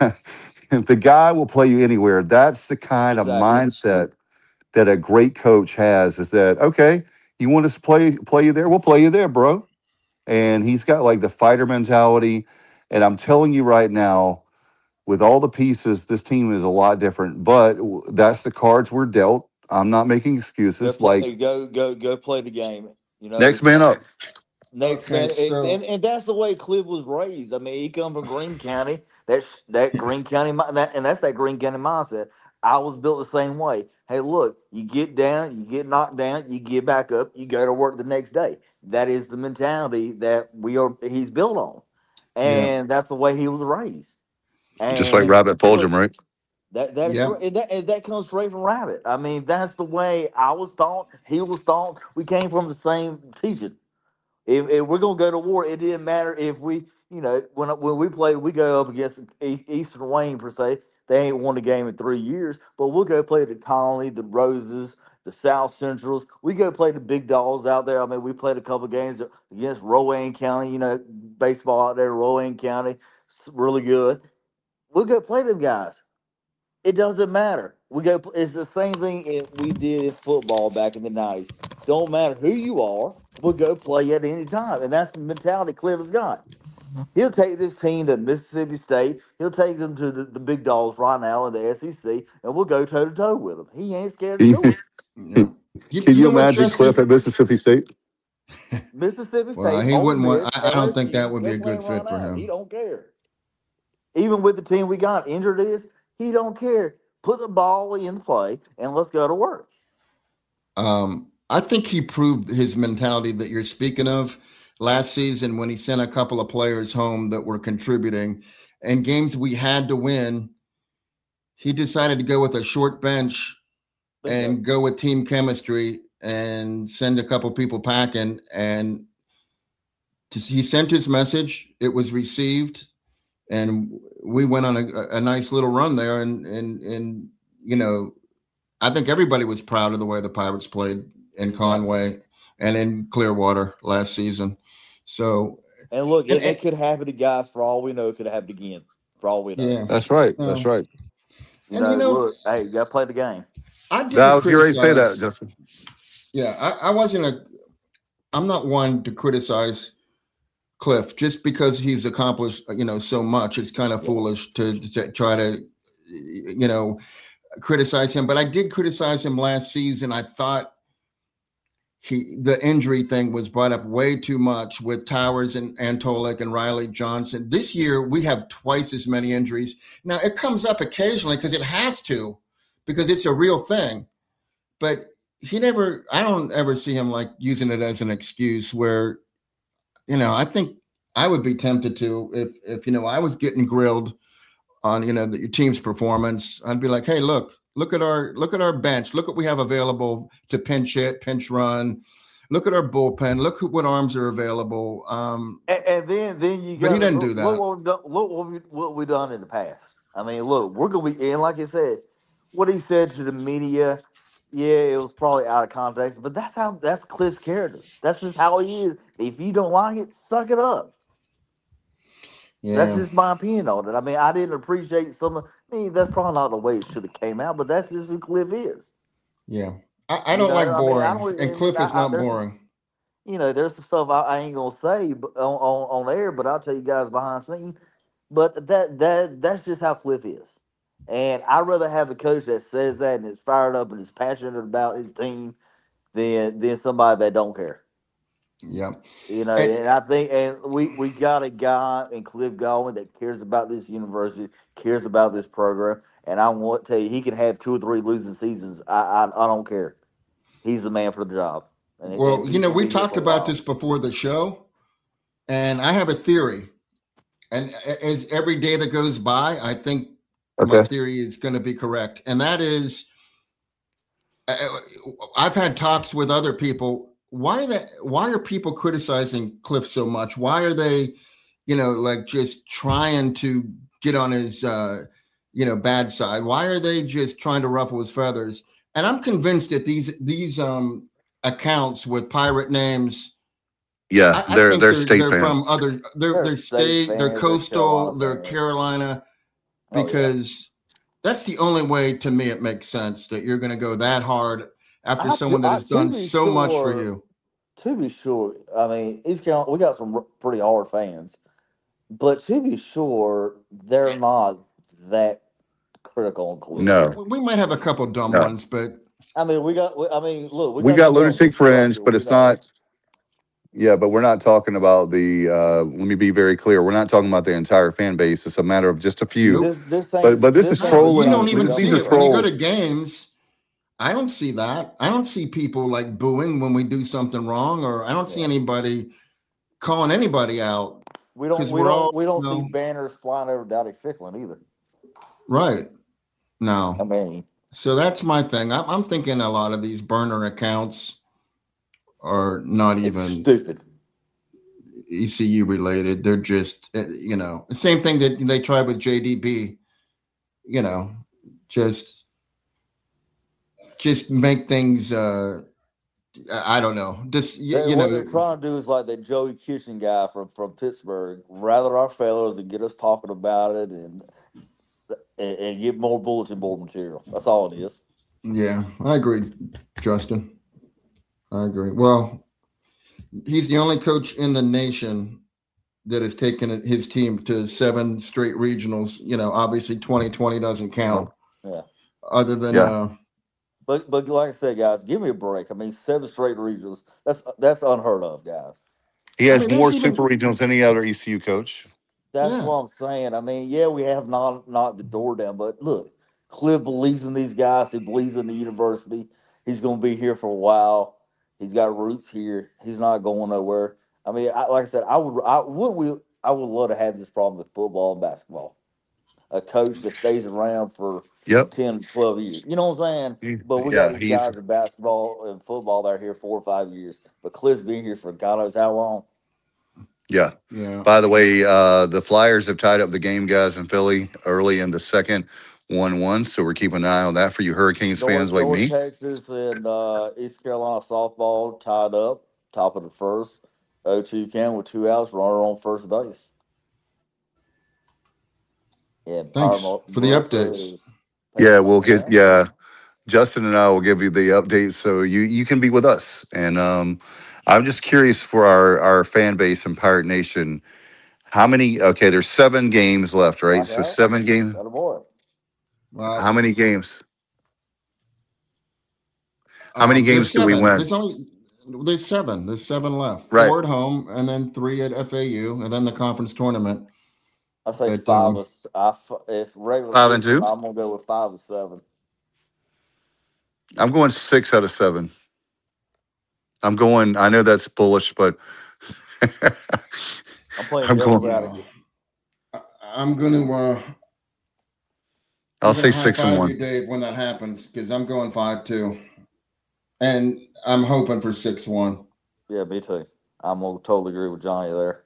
the guy will play you anywhere. That's the kind Exactly. of mindset that a great coach has. Is that okay? You want us to play play you there? We'll play you there, bro. And he's got like the fighter mentality. And I'm telling you right now, with all the pieces, this team is a lot different. But w- that's the cards we're dealt. I'm not making Go excuses. play, Like go go go play the game. You know, next man up. next Okay, man, and, so- and and that's the way Cliff was raised. I mean, he come from Greene County. That's that Greene County, mi- that and that's that Greene County mindset. I was built the same way. Hey, look, you get down, you get knocked down, you get back up, you go to work the next day. That is the mentality that we are. He's built on, and that's the way he was raised. And Just like Rabbit Fulgham, right? That that is Yeah. correct. And that and that comes straight from Rabbit. I mean, that's the way I was taught. He was taught. We came from the same teaching. If, if we're gonna go to war, it didn't matter if we, you know, when when we play, we go up against E- Eastern Wayne per se. They ain't won a game in three years, but we'll go play the Colony, the Roses, the South Centrals. We go play the big dogs out there. I mean, we played a couple games against Rowan County. You know, baseball out there, Rowan County, it's really good. We'll go play them guys. It doesn't matter. We go. It's the same thing if we did in football back in the nineties. Don't matter who you are. We'll go play at any time, and that's the mentality Cliff has got. He'll take this team to Mississippi State. He'll take them to the, the big dogs right now in the S E C, and we'll go toe to toe with them. He ain't scared to do it. Yeah. You, Can you, know what, imagine Justin? Cliff at Mississippi State? Mississippi State. Well, he Ole wouldn't want- Miss, I- I don't L S U, think that would be they're a good playing fit for now. him. He don't care. Even with the team we got, injured is he don't care. Put the ball in play and let's go to work. Um, I think he proved his mentality that you're speaking of last season when he sent a couple of players home that were contributing. And games we had to win, he decided to go with a short bench and go with team chemistry and send a couple people packing. And he sent his message. It was received. And we went on a, a nice little run there, and and and you know, I think everybody was proud of the way the Pirates played in Conway and in Clearwater last season. So, and look, and, it, it could happen to guys. For all we know, it could happen again. For all we know. Yeah, that's right. Um, That's right. You and know, you know, look, hey, you got to play the game. I didn't I was getting ready to say that, criticize- Justin. Yeah, I, I wasn't a. I'm not one to criticize Cliff just because he's accomplished, you know, so much. It's kind of Yes. foolish to, to try to, you know, criticize him. But I did criticize him last season. I thought he the injury thing was brought up way too much with Towers and Antolik and Riley Johnson. This year we have twice as many injuries. Now it comes up occasionally because it has to, because it's a real thing. But he never, I don't ever see him like using it as an excuse where, you know, I think I would be tempted to if, if, you know, I was getting grilled on, you know, the, your team's performance. I'd be like, hey, look, look at our, look at our bench. Look what we have available to pinch hit, pinch run. Look at our bullpen. Look what arms are available. Um, And, and then, then you. But he gotta doesn't look, do that. Look what, we've done, look what, we, what we done in the past. I mean, look, we're gonna be. And like I said, what he said to the media. Yeah, it was probably out of context, but that's how that's Cliff's character. That's just how he is. If you don't like it, suck it up. yeah. That's just my opinion on it. I mean, I didn't appreciate some of I mean, that's probably not the way it should have came out, but that's just who Cliff is. Yeah. I, I You don't know, like I mean, I boring. don't- And Cliff I- is I- not there's- boring. You know, there's some stuff I, I ain't gonna say b- on, on on air, but I'll tell you guys behind the scenes. But that that that's just how Cliff is. And I'd rather have a coach that says that and is fired up and is passionate about his team than than somebody that don't care. Yeah. You know, And- and, I think, and we we got a guy in Cliff Godwin that cares about this university, cares about this program, and I want to tell you, he can have two or three losing seasons. I I, I don't care. He's the man for the job. And, Well, and you he's know, gonna we be here talked for a about while. this before the show, and I have a theory. And a- as every day that goes by, I think my Okay. theory is going to be correct. And that is, uh, I've had talks with other people. Why that? Why are people criticizing Cliff so much? Why are they, you know, like just trying to get on his, uh, you know, bad side? Why are they just trying to ruffle his feathers? And I'm convinced that these these um, accounts with pirate names, Yeah, I, I they're think they're they're, state they're fans. from other, they're They're they're state state, fans, they're they're coastal, Carolina they're fans. Carolina, Oh, yeah. because that's the only way to me it makes sense that you're going to go that hard after I- someone that I- has to done be so much for sure- you. To be sure, I mean, East Carolina, we got some r- pretty hard fans, but to be sure, they're not that critical on Cliff. No. We might have a couple dumb No. ones, but I mean, we got. we- I mean, look, We got lunatic fringe, but We it's got- not. Yeah, but we're not talking about the. Uh, let me be very clear. We're not talking about the entire fan base. It's a matter of just a few. This, this thing, But- but this is no, trolling. you don't even These see are it when you go to trolls. games. I don't see that. I don't see people like booing when we do something wrong, or I don't see Yeah. anybody calling anybody out. We don't. 'cause We we're don't. all, we don't you see know- banners flying over Dowdy Ficklin either. Right. No. I mean, So that's my thing. I'm, I'm thinking a lot of these burner accounts are not it's even stupid. E C U related. They're just, uh, you know, the same thing that they tried with J D B, you know, just, just make things, uh, I I don't know. Just, you, They- you what know, they're trying to do is like that Joey Kitchen guy from, from Pittsburgh, rather our fellows and get us talking about it and, and and get more bulletin board material. That's all it is. yeah, I agree, Justin. I agree. Well, he's the only coach in the nation that has taken his team to seven straight regionals. You know, obviously twenty twenty doesn't count. Yeah. Other than, Yeah. uh, But but like I said, guys, give me a break. I mean, seven straight regionals. That's that's unheard of, guys. He I has mean, there's more even- super regionals than any other E C U coach. That's Yeah. what I'm saying. I mean, yeah, we have not knocked the door down, but look, Cliff believes in these guys. He believes in the university. He's going to be here for a while. He's got roots here. He's not going nowhere. I mean, I, like I said, I would, I would, we, I would love to have this problem with football and basketball. A coach that stays around for Yep. ten, twelve years. You know what I'm saying? But we Yeah, got these he's- guys in basketball and football that are here four or five years. But Cliff's been here for God knows how long. Yeah. Yeah. By the way, uh, the Flyers have tied up the game, guys, in Philly early in the second, one one. So we're keeping an eye on that for you Hurricanes fans North, like North me. Texas and uh, East Carolina softball tied up, top of the first. oh two count with two outs, runner on first base. Yeah, Power Thanks Mo- for the Melissa updates. is Yeah, paying we'll money get, now. yeah. Justin and I will give you the updates so you you can be with us. And um, I'm just curious for our our fan base in Pirate Nation. How many? Okay, there's seven games left, right? So Lockout? seven games. Got a boy. How Well, many games? How many um, there's games do we seven. win? There's only there's seven. There's seven left. Right. Four at home, and then three at F A U, and then the conference tournament. I say But, five. um, Or, s- I f- if regular Five and season, two. I'm gonna go with five or seven. I'm going six out of seven. I'm going. I know that's bullish, but I'm playing I'm devil's going. advocate. I, I'm gonna uh, I'll I'm say gonna high six and five one. you, Dave, when that happens, because I'm going five two, and I'm hoping for six one. Yeah, me too. I'm gonna totally agree with Johnny there.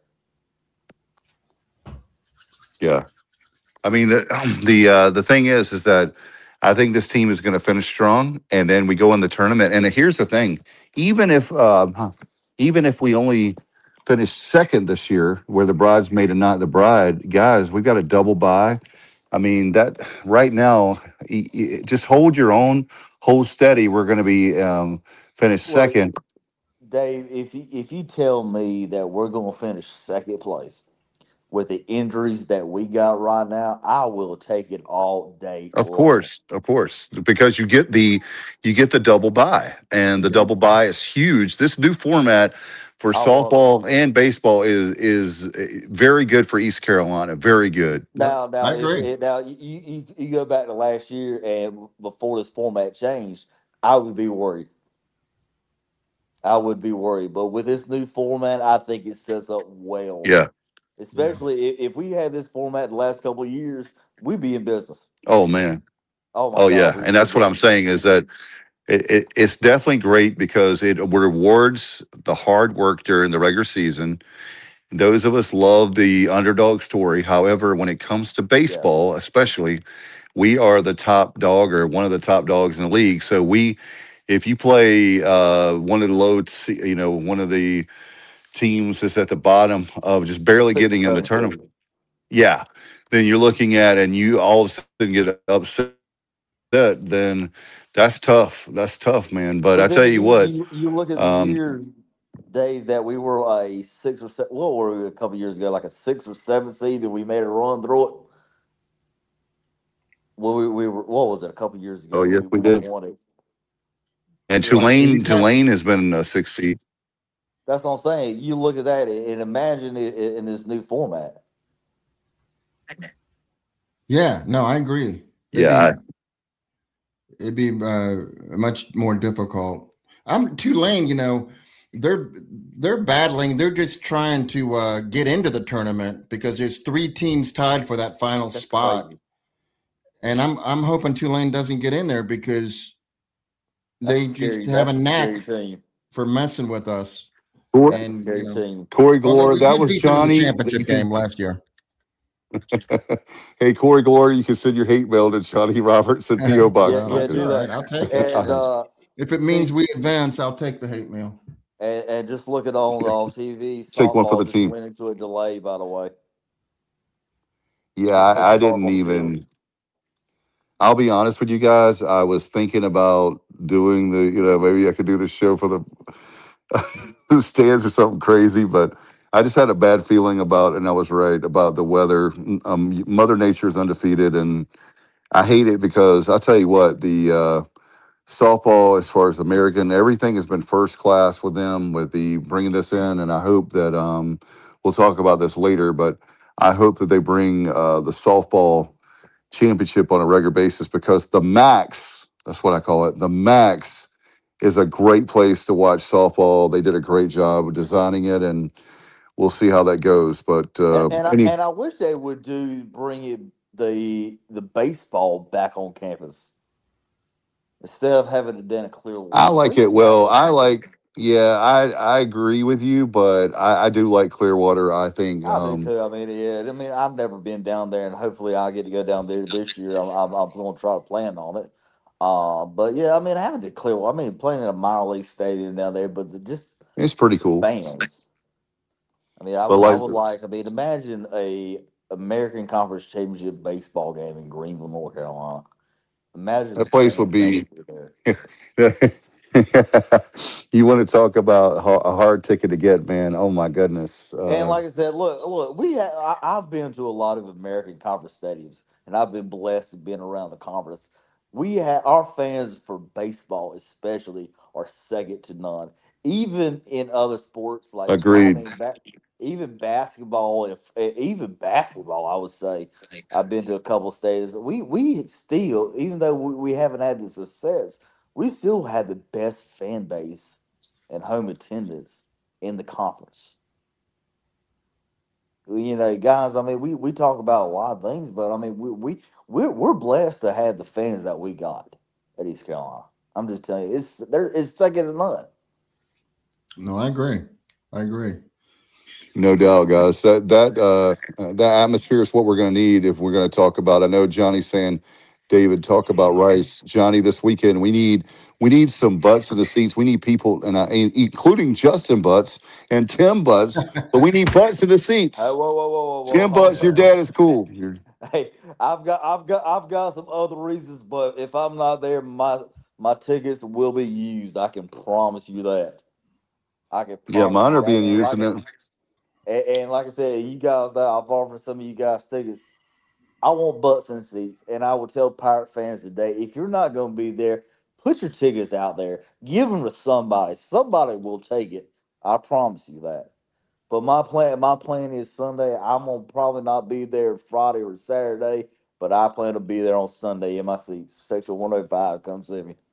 Yeah. I mean the the uh, the thing is is that I think this team is going to finish strong, and then we go in the tournament. And here's the thing: even if uh, even if we only finish second this year, where the bridesmaid and not the bride, guys, we've got a double bye. I mean that right now, y- y- just hold your own, hold steady. We're going to be um, finished Well, second. Dave, if you, if you tell me that we're gonna finish second place with the injuries that we got right now, I will take it all day Of long. course, of course, because you get the you get the double bye, and the Yeah. double bye is huge. This new format for I love it. softball and baseball is is uh, very good for East Carolina. Very good. Now, now, I if agree. it, now you, you you go back to last year and before this format changed, I would be worried. I would be worried, but with this new format, I think it sets up well. Yeah. Especially if, if we had this format the last couple of years, we'd be in business. Oh man. Oh my Oh God, yeah. we'd And be in that's what I'm business. saying is that it, it, it's definitely great because it rewards the hard work during the regular season. Those of us love the underdog story. However, when it comes to Yeah, baseball, especially, we are the top dog or one of the top dogs in the league. So we, if you play uh, one of the low, t- you know, one of the teams that's at the bottom of just barely six or getting in the seven tournament, seed. yeah, then you're looking at and you all of a sudden get upset. Then that's tough. That's tough, man. But I But tell then you you, what, you you look at the um, year, Dave, that we were a six or seven. What were we a couple years ago? Like a six or seven seed, and we made a run through it. Well, we, we were. What was it? A couple years oh ago, yes, we we we did. won it. And Was it like Tulane, eighty ten? Tulane has been a six seed. That's what I'm saying. You look at that and imagine it in this new format. Yeah. No, I agree. It'd Yeah, I, be it'd be uh, much more difficult. I'm Tulane. You know, they're they're battling. They're just trying to uh, get into the tournament because there's three teams tied for that final That's spot, crazy. and I'm I'm hoping Tulane doesn't get in there because That's they a just scary. have That's a a scary knack team. for messing with us. Corey, That's a And you scary know, team. Corey although Glory, we that did was beat them in the Johnny. championship You can, game last year. hey, Corey Glory, you can send your hate mail to Johnny Roberts at P O Box Yeah, Well, yeah, that's do all nineteen. right. that. I'll take it. And uh, If it see, means we advance, I'll take the hate mail. and, and just look at on on T V. Take one for the Softball just team. went into a delay. By the way, Yeah, just put I, the I talk didn't on the field. even. I'll be honest with you guys. I was thinking about doing the, you know, maybe I could do this show for the, the stands or something crazy, but I just had a bad feeling about, and I was right about the weather. Um, Mother Nature is undefeated, and I hate it because I'll tell you what, the uh, softball, as far as American, everything has been first class with them with the bringing this in, and I hope that um, we'll talk about this later, but I hope that they bring uh, the softball championship on a regular basis because the Max, that's what I call it, the Max is a great place to watch softball. They did a great job of designing it, and we'll see how that goes. But uh, And, and I any, and I wish they would do bring it the the baseball back on campus instead of having it down at I Clearwater. like Bring it. it back. Well, I like Yeah, I I agree with you, but I, I do like Clearwater. I think I do um, too. I mean, yeah. I mean, I've never been down there, and hopefully, I get to go down there this year. I'm, I'm, I'm going to try to plan on it. Uh, but yeah, I mean, I haven't did clear. I mean, playing in a minor league stadium down there, but the, just it's pretty just the cool. fans. I mean, I, But would- I like would like. I mean, imagine a American Conference Championship baseball game in Greenville, North Carolina. Imagine the that place would fans that be. would be there. You want to talk about ha- a hard ticket to get, man? Oh my goodness. And Uh, like I said, look, look, we ha- I, I've been to a lot of American Conference stadiums, and I've been blessed to been around the conference. We have our fans for baseball, especially, are second to none. Even in other sports, like I agreed. mean, ba- even basketball, if eh, even basketball, I would say I've been to a couple of stadiums. We we still, even though we, we haven't had the success, we still had the best fan base and home attendance in the conference. You know, guys, I mean, we, we talk about a lot of things, but I mean, we, we, we're, we're blessed to have the fans that we got at East Carolina. I'm just telling you, it's there, it's second to none. No, I agree. I agree. No doubt, guys. That that uh, uh, that atmosphere is what we're going to need if we're going to talk about. I know Johnny's saying, David, talk about Rice. Johnny, this weekend we need we need some butts in the seats. We need people, and I, including Justin Butts and Tim Butts, but we need butts in the Hey, whoa, seats. whoa, whoa, whoa, whoa, Tim hold Butts, your on. dad is cool. You're, Hey, I've got, I've got, I've got some other reasons, but if I'm not there, my my tickets will be used. I can promise you that. I can yeah, promise mine you are that. being And used, like, and and, and like I said, you guys know I've offered some of you guys tickets. I want butts in seats, and I will tell Pirate fans today: if you're not going to be there, put your tickets out there, give them to somebody. Somebody will take it. I promise you that. But my plan, my plan is Sunday. I'm gonna probably not be there Friday or Saturday, but I plan to be there on Sunday in my seats. Section one oh five, come see me.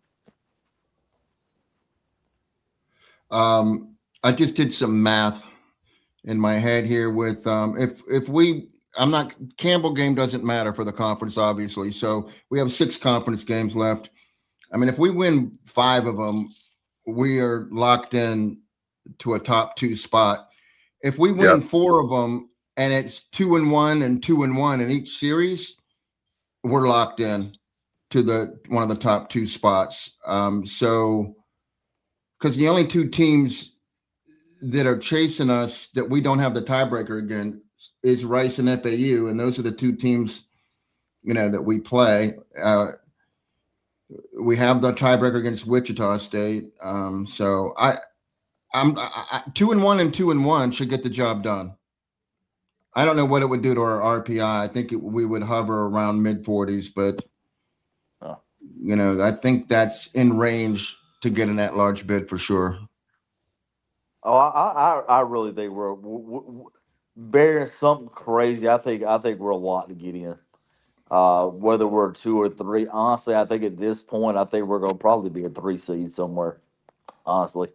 Um, I just did some math in my head here with um, if if we I'm not Campbell game doesn't matter for the conference, obviously. So we have six conference games left. I mean, if we win five of them, we are locked in to a top two spot. If we win Yep. four of them and it's two and one and two and one in each series, we're locked in to the one of the top two spots. Um, so because the only two teams that are chasing us that we don't have the tiebreaker against is Rice and F A U, and those are the two teams, you know, that we play. Uh, we have the tiebreaker against Wichita State, um, so I, I'm I, I, two and one and two and one should get the job done. I don't know what it would do to our R P I. I think it, we would hover around mid forties, but Oh. you know, I think that's in range to get an at-large bid for sure. Oh, I, I, I really think we're, we're bearing something crazy. I think, I think we're a lot to get in. Uh, whether we're two or three, honestly, I think at this point, I think we're going to probably be a three seed somewhere. Honestly,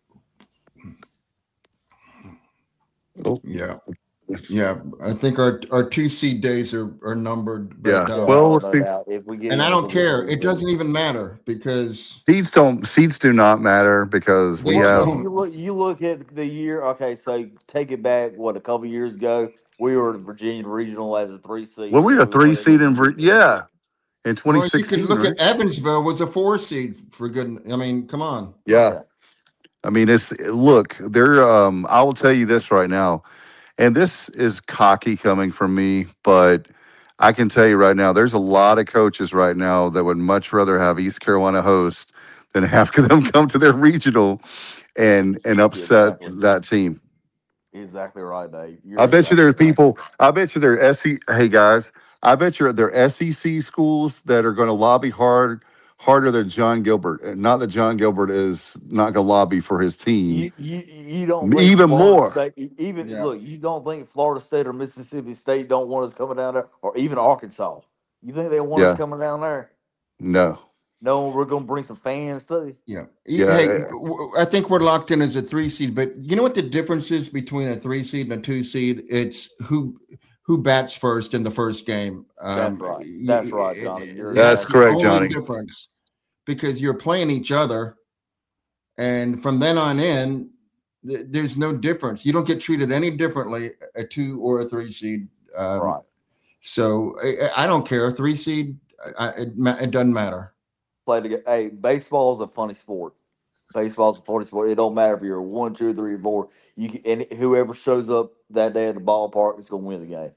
Yeah. Yeah, I think our our two seed days are, are numbered. But, Yeah. uh, Well, oh, we'll no see. doubt. If we get and in, I don't we'll be a care. three It seed. doesn't even matter because Seats don't seats do not matter because we They Well, have you, don't. you look, you look at the year. Okay, so take it back. What, a couple years ago, we were in Virginia Regional as a three seed. well, we and had a we three went seed against in Vir- Virginia. yeah in well, you could twenty sixteen, look right? at Evansville was a four seed for good. I mean, come on. Yeah. Yeah. I mean, it's look, there. Um, I will tell you this right now, and this is cocky coming from me, but I can tell you right now, there's a lot of coaches right now that would much rather have East Carolina host than have them come to their regional and and upset Exactly. that team. Exactly right, Dave. You're I bet you exactly there are right. people. I bet you there are S E. Hey guys, I bet you there are S E C schools that are going to lobby hard, harder than John Gilbert. And not that John Gilbert is not going to lobby for his team, You, you, you don't think even Florida more. State, e- even Yeah. look, you don't think Florida State or Mississippi State don't want us coming down there, or even Arkansas. You think they want Yeah. us coming down there? No. No, we're going to bring some fans too. Yeah. Yeah. Hey, w- I think we're locked in as a three seed, but you know what the difference is between a three seed and a two seed? It's who who bats first in the first game. Um, That's right. That's right, Johnny. You're That's the correct, only Johnny. difference because you're playing each other And from then on in, th- there's no difference. You don't get treated any differently a two or a three seed. Um, Right. So I, I don't care. Three seed, I, it, ma- it doesn't matter. Play together. Hey, baseball is a funny sport. Baseball's a funny sport. It don't matter if you're a one, two, three, or four. You can, and whoever shows up that day at the ballpark is going to win the game.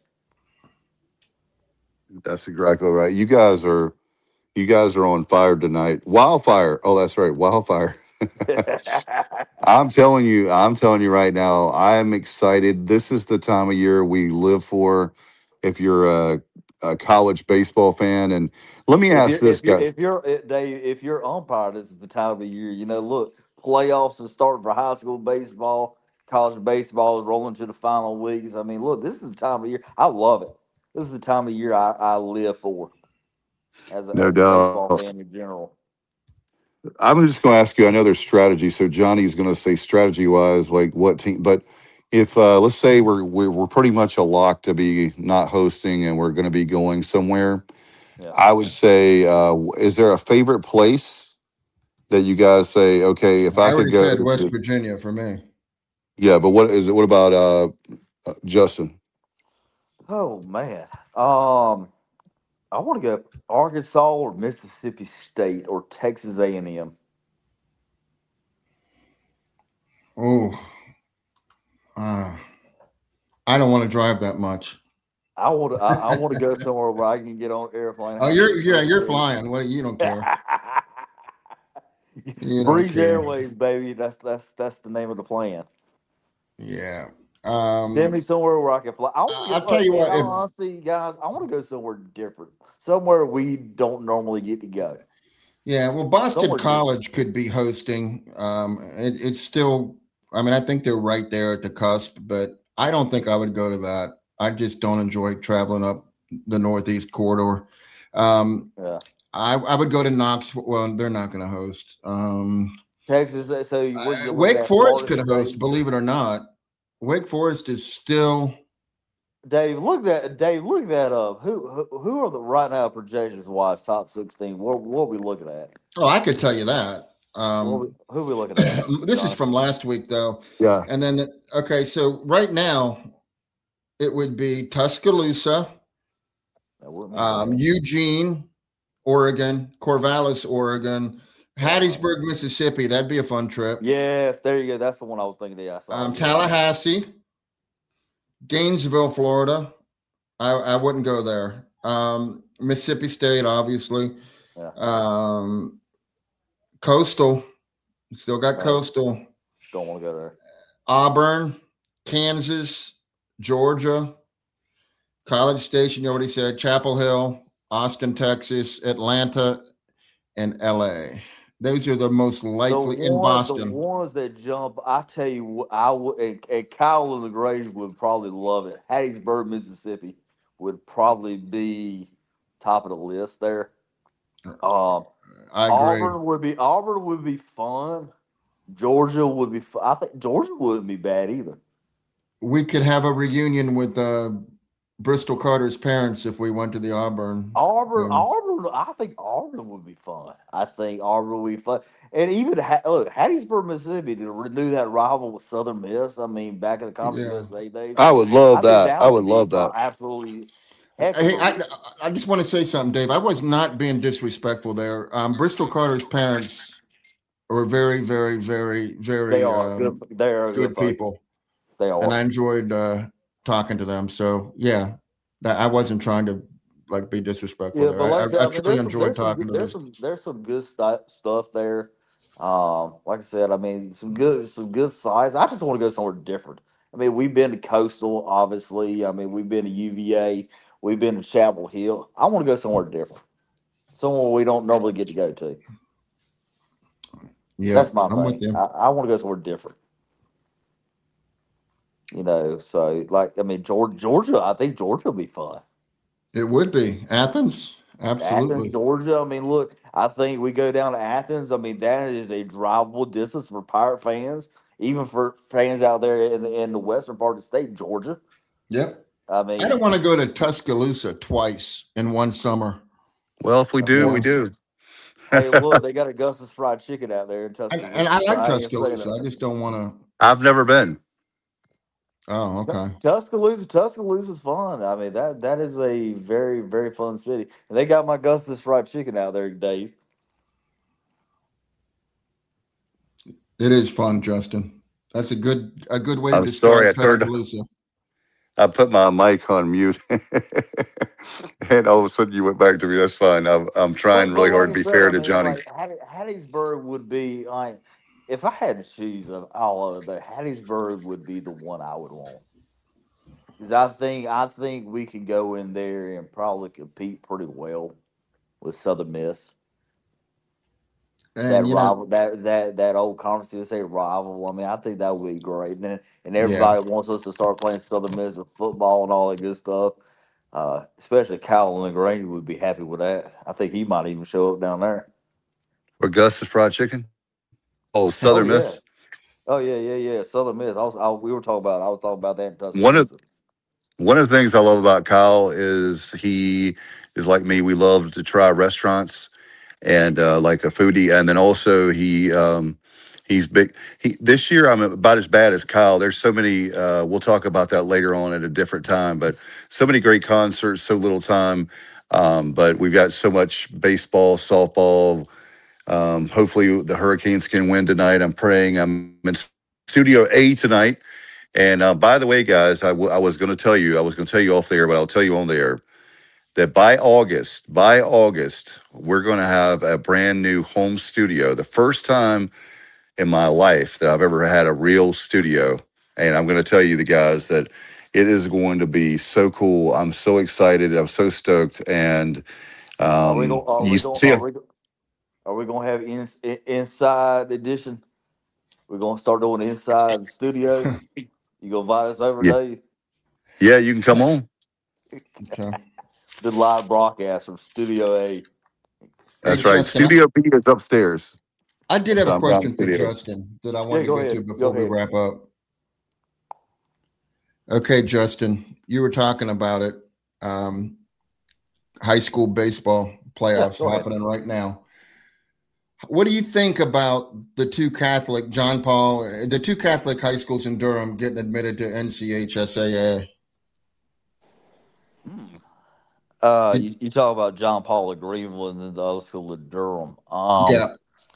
That's exactly right. You guys are, you guys are on fire tonight. Wildfire. Oh, that's right. Wildfire. I'm telling you, I'm telling you right now, I'm excited. This is the time of year we live for. If you're a, a college baseball fan, and let me If ask you're, this if you're, guy. if you're, if Dave, if you're umpire, this is the time of the year. You know, look, playoffs are starting for high school baseball, college baseball is rolling to the final weeks. I mean, look, this is the time of year. I love it. This is the time of year I, I live for as a, No as a baseball doubt. fan in general. I'm just going to ask you. I know there's strategy, so Johnny's going to say strategy wise, like what team. But if uh, let's say we're we're we're pretty much a lock to be not hosting, and we're going to be going somewhere, Yeah. I would say, uh, is there a favorite place that you guys say, okay, if I I could already go said West to, Virginia for me. yeah, but what is it? What about uh, uh, Justin? Oh man, um, I want to go Arkansas or Mississippi State or Texas A and M. Oh, uh, I don't want to drive that much. I want to. I, I want to go somewhere where I can get on an airplane. Oh, you're yeah, you're flying. What you don't care. You don't Breeze care. Airways, baby. That's that's that's the name of the plan. Yeah. Um, Send me somewhere where I can fly. I want to I'll go, tell you in what, all if- honesty, guys, I want to go somewhere different, somewhere we don't normally get to go. Yeah, well, Boston Somewhere College could be hosting. Um, it, it's still, I mean, I think they're right there at the cusp, but I don't think I would go to that. I just don't enjoy traveling up the Northeast corridor. Um, Yeah. I, I would go to Knoxville. Well, they're not going to host. Um, Texas. So you, what, you uh, look Wake at Forest Florida could host, State. believe it or not. Wake Forest is still. Dave, look that. Dave, look that up. Who who, who are the right now projections wise top sixteen? What what are we looking at? Oh, I could tell you that. What Um, we, who are we looking at? this is Jonathan? from last week, though. Yeah, And then, okay, so right now, it would be Tuscaloosa, That wouldn't be um, bad. Eugene, Oregon, Corvallis, Oregon, Hattiesburg, Mississippi. That'd be a fun trip. Yes, there you go. That's the one I was thinking. Yeah, I saw Um, it. Tallahassee, Gainesville, Florida. I, I wouldn't go there. Um, Mississippi State, obviously. Yeah. Um, Coastal, still got Right. Coastal. Don't want to go there. Auburn, Kansas, Georgia, College Station, you already said, Chapel Hill, Austin, Texas, Atlanta, and L A. Those are the most likely the in ones, Boston. The ones that jump, I tell you, what, I would, and, and Kyle and the Grays would probably love it. Hattiesburg, Mississippi would probably be top of the list there. Um, I agree. Auburn would be Auburn would be fun. Georgia would be. Fun. I think Georgia wouldn't be bad either. We could have a reunion with uh, Bristol Carter's parents if we went to the Auburn. Auburn, Yeah. Auburn. I think Auburn would be fun. I think Auburn would be fun, and even ha- look Hattiesburg, Mississippi, to renew that rival with Southern Miss. I mean, back in the conference Yeah. USA days. I would love I think that. I would be love that. Absolutely. Heck, Hey, I, I just want to say something, Dave. I was not being disrespectful there. Um, Bristol Carter's parents were very, very, very, very they are um, good. They are good folks. people. They are. And I enjoyed uh, talking to them. So yeah, that, I wasn't trying to like be disrespectful Yeah, there. but I, like I, said, I, I I mean, truly there's some, enjoyed there's some talking good, to there's them. some there's some good stu- stuff there. Um, like I said, I mean, some good some good size. I just want to go somewhere different. I mean, we've been to Coastal, obviously. I mean, we've been to U V A. We've been to Chapel Hill. I want to go somewhere different, somewhere we don't normally get to go to. Yeah, That's my I'm with thing. you. I, I want to go somewhere different. You know, so like I mean, Georgia, Georgia. I think Georgia will be fun. It would be Athens. Absolutely. Athens, Georgia. I mean, look, I think we go down to Athens. I mean, that is a drivable distance for Pirate fans, even for fans out there in the in the western part of the state, Georgia. Yep. I mean, I don't want to go to Tuscaloosa twice in one summer. Well, if we do, we do. Hey, look, they got Augustus Fried Chicken out there in And, and Tuscaloosa. I So like I ain't saying Tuscaloosa. I that. just don't want to. I've never been. Oh, Tu- okay. Tuscaloosa, Tuscaloosa's fun. I mean, that that is a very, very fun city. And they got my Augustus Fried Chicken out there, Dave. It is fun, Justin. That's a good a good way to I'm sorry, I describe turned. Tuscaloosa. I put my mic on mute, and all of a sudden you went back to me. That's fine. I'm I'm trying But but really like hard I to be said, fair I to mean, Johnny. like Hatt- Hattiesburg would be like if I had to choose of all of it, Hattiesburg would be the one I would want. 'Cause I think I think we could go in there and probably compete pretty well with Southern Miss. That And you know, rival, that that that old conference U S A rival. I mean, I think that would be great. And then, and yeah. everybody wants us to start playing Southern Miss with football and all that good stuff. Uh, especially Kyle LaGrange would be happy with that. I think he might even show up down there. Augustus Fried Chicken. Oh, Oh Southern yeah, Miss. oh yeah, yeah, yeah. Southern Miss. I was, I, we were talking about. I was talking about that in One of Tuscaloosa. one of the things I love about Kyle is he is like me. We love to try restaurants and uh, like a foodie, and then also he um, he's big. He this year I'm about as bad as Kyle. There's so many. Uh, we'll talk about that later on at a different time. But so many great concerts, so little time. Um, but we've got so much baseball, softball. Um, hopefully the Hurricanes can win tonight. I'm praying. I'm in Studio A tonight. And uh, by the way, guys, I, w- I was going to tell you, I was going to tell you off the air, but I'll tell you on the air that by August, by August, we're going to have a brand new home studio. The first time in my life that I've ever had a real studio. And I'm going to tell you, the guys, that it is going to be so cool. I'm so excited. I'm so stoked. And Are we um, going? Are you we going? see, Are we? go- Are we going to have in, in, inside edition? We're going to start doing inside the studio. You gonna invite us over, yeah, Dave? yeah, you can come on. Okay. The live broadcast from Studio A. Hey, That's right. Justin, I, Studio B is upstairs. I did have So a I'm down in question for studio. Justin that I Yeah, wanted to go get to ahead. Go before we ahead. wrap up. Okay, Justin, you were talking about it. Um, high school baseball Yeah, playoffs go ahead. happening right now. What do you think about the two Catholic, John Paul, uh, the two Catholic high schools in Durham getting admitted to N C H S A A? Uh, Did, you, you talk about John Paul of Greenville and then the old school of Durham. Um, yeah,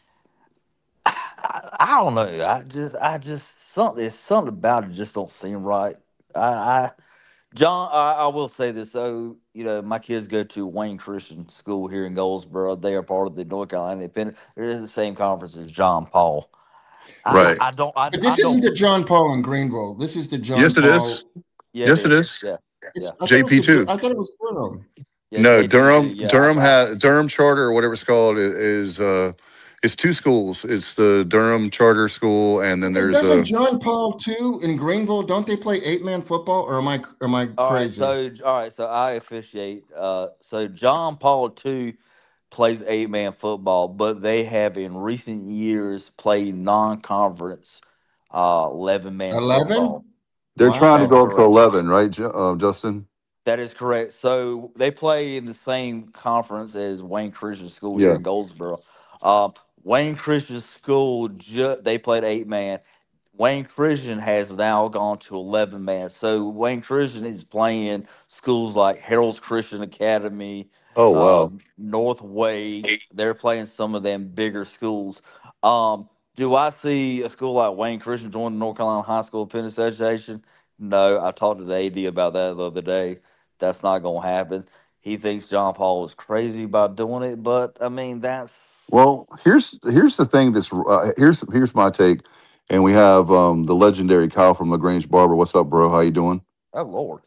I, I don't know. I just, I just something. There's something about it just don't seem right. I, I John, I, I will say this though. You know, my kids go to Wayne Christian School here in Goldsboro. They are part of the North Carolina Independent. They're in the same conference as John Paul. I, Right. I don't. I, but I this isn't don't. the John Paul in Greenville. This is the John Yes, it Paul. is. Yeah, Yes, it it is. is. Yeah, It's, yeah, I thought it was J P the, two. I thought it was Durham. yeah. No, J P Durham. two. Yeah, Durham I, I, has Durham Charter or whatever it's called i- is uh, it's two schools. It's the Durham Charter School, and then And there's doesn't a John Paul too in Greenville? Don't they play eight man football? Or am I am I all right. crazy? So, all right. So I officiate. Uh, so John Paul two plays eight man football, but they have in recent years played non conference uh eleven man Eleven? football. they're trying to Wow. That's go up to correct. eleven, right, Ju- uh, Justin? That is correct. So they play in the same conference as Wayne Christian School here Yeah. in Goldsboro. Um, Wayne Christian School, ju- they played eight man. Wayne Christian has now gone to eleven man. So Wayne Christian is playing schools like Harold's Christian Academy, Oh wow. um, North Wade. They're playing some of them bigger schools. Um, do I see a school like Wayne Christian join the North Carolina High School Appendix Association? No, I talked to the A D about that the other day. That's not going to happen. He thinks John Paul was crazy about doing it, but I mean that's Well, here's here's the thing. That's uh, here's here's my take, and we have um, the legendary Kyle from LaGrange Barber. What's up, bro? How you doing? oh Lord.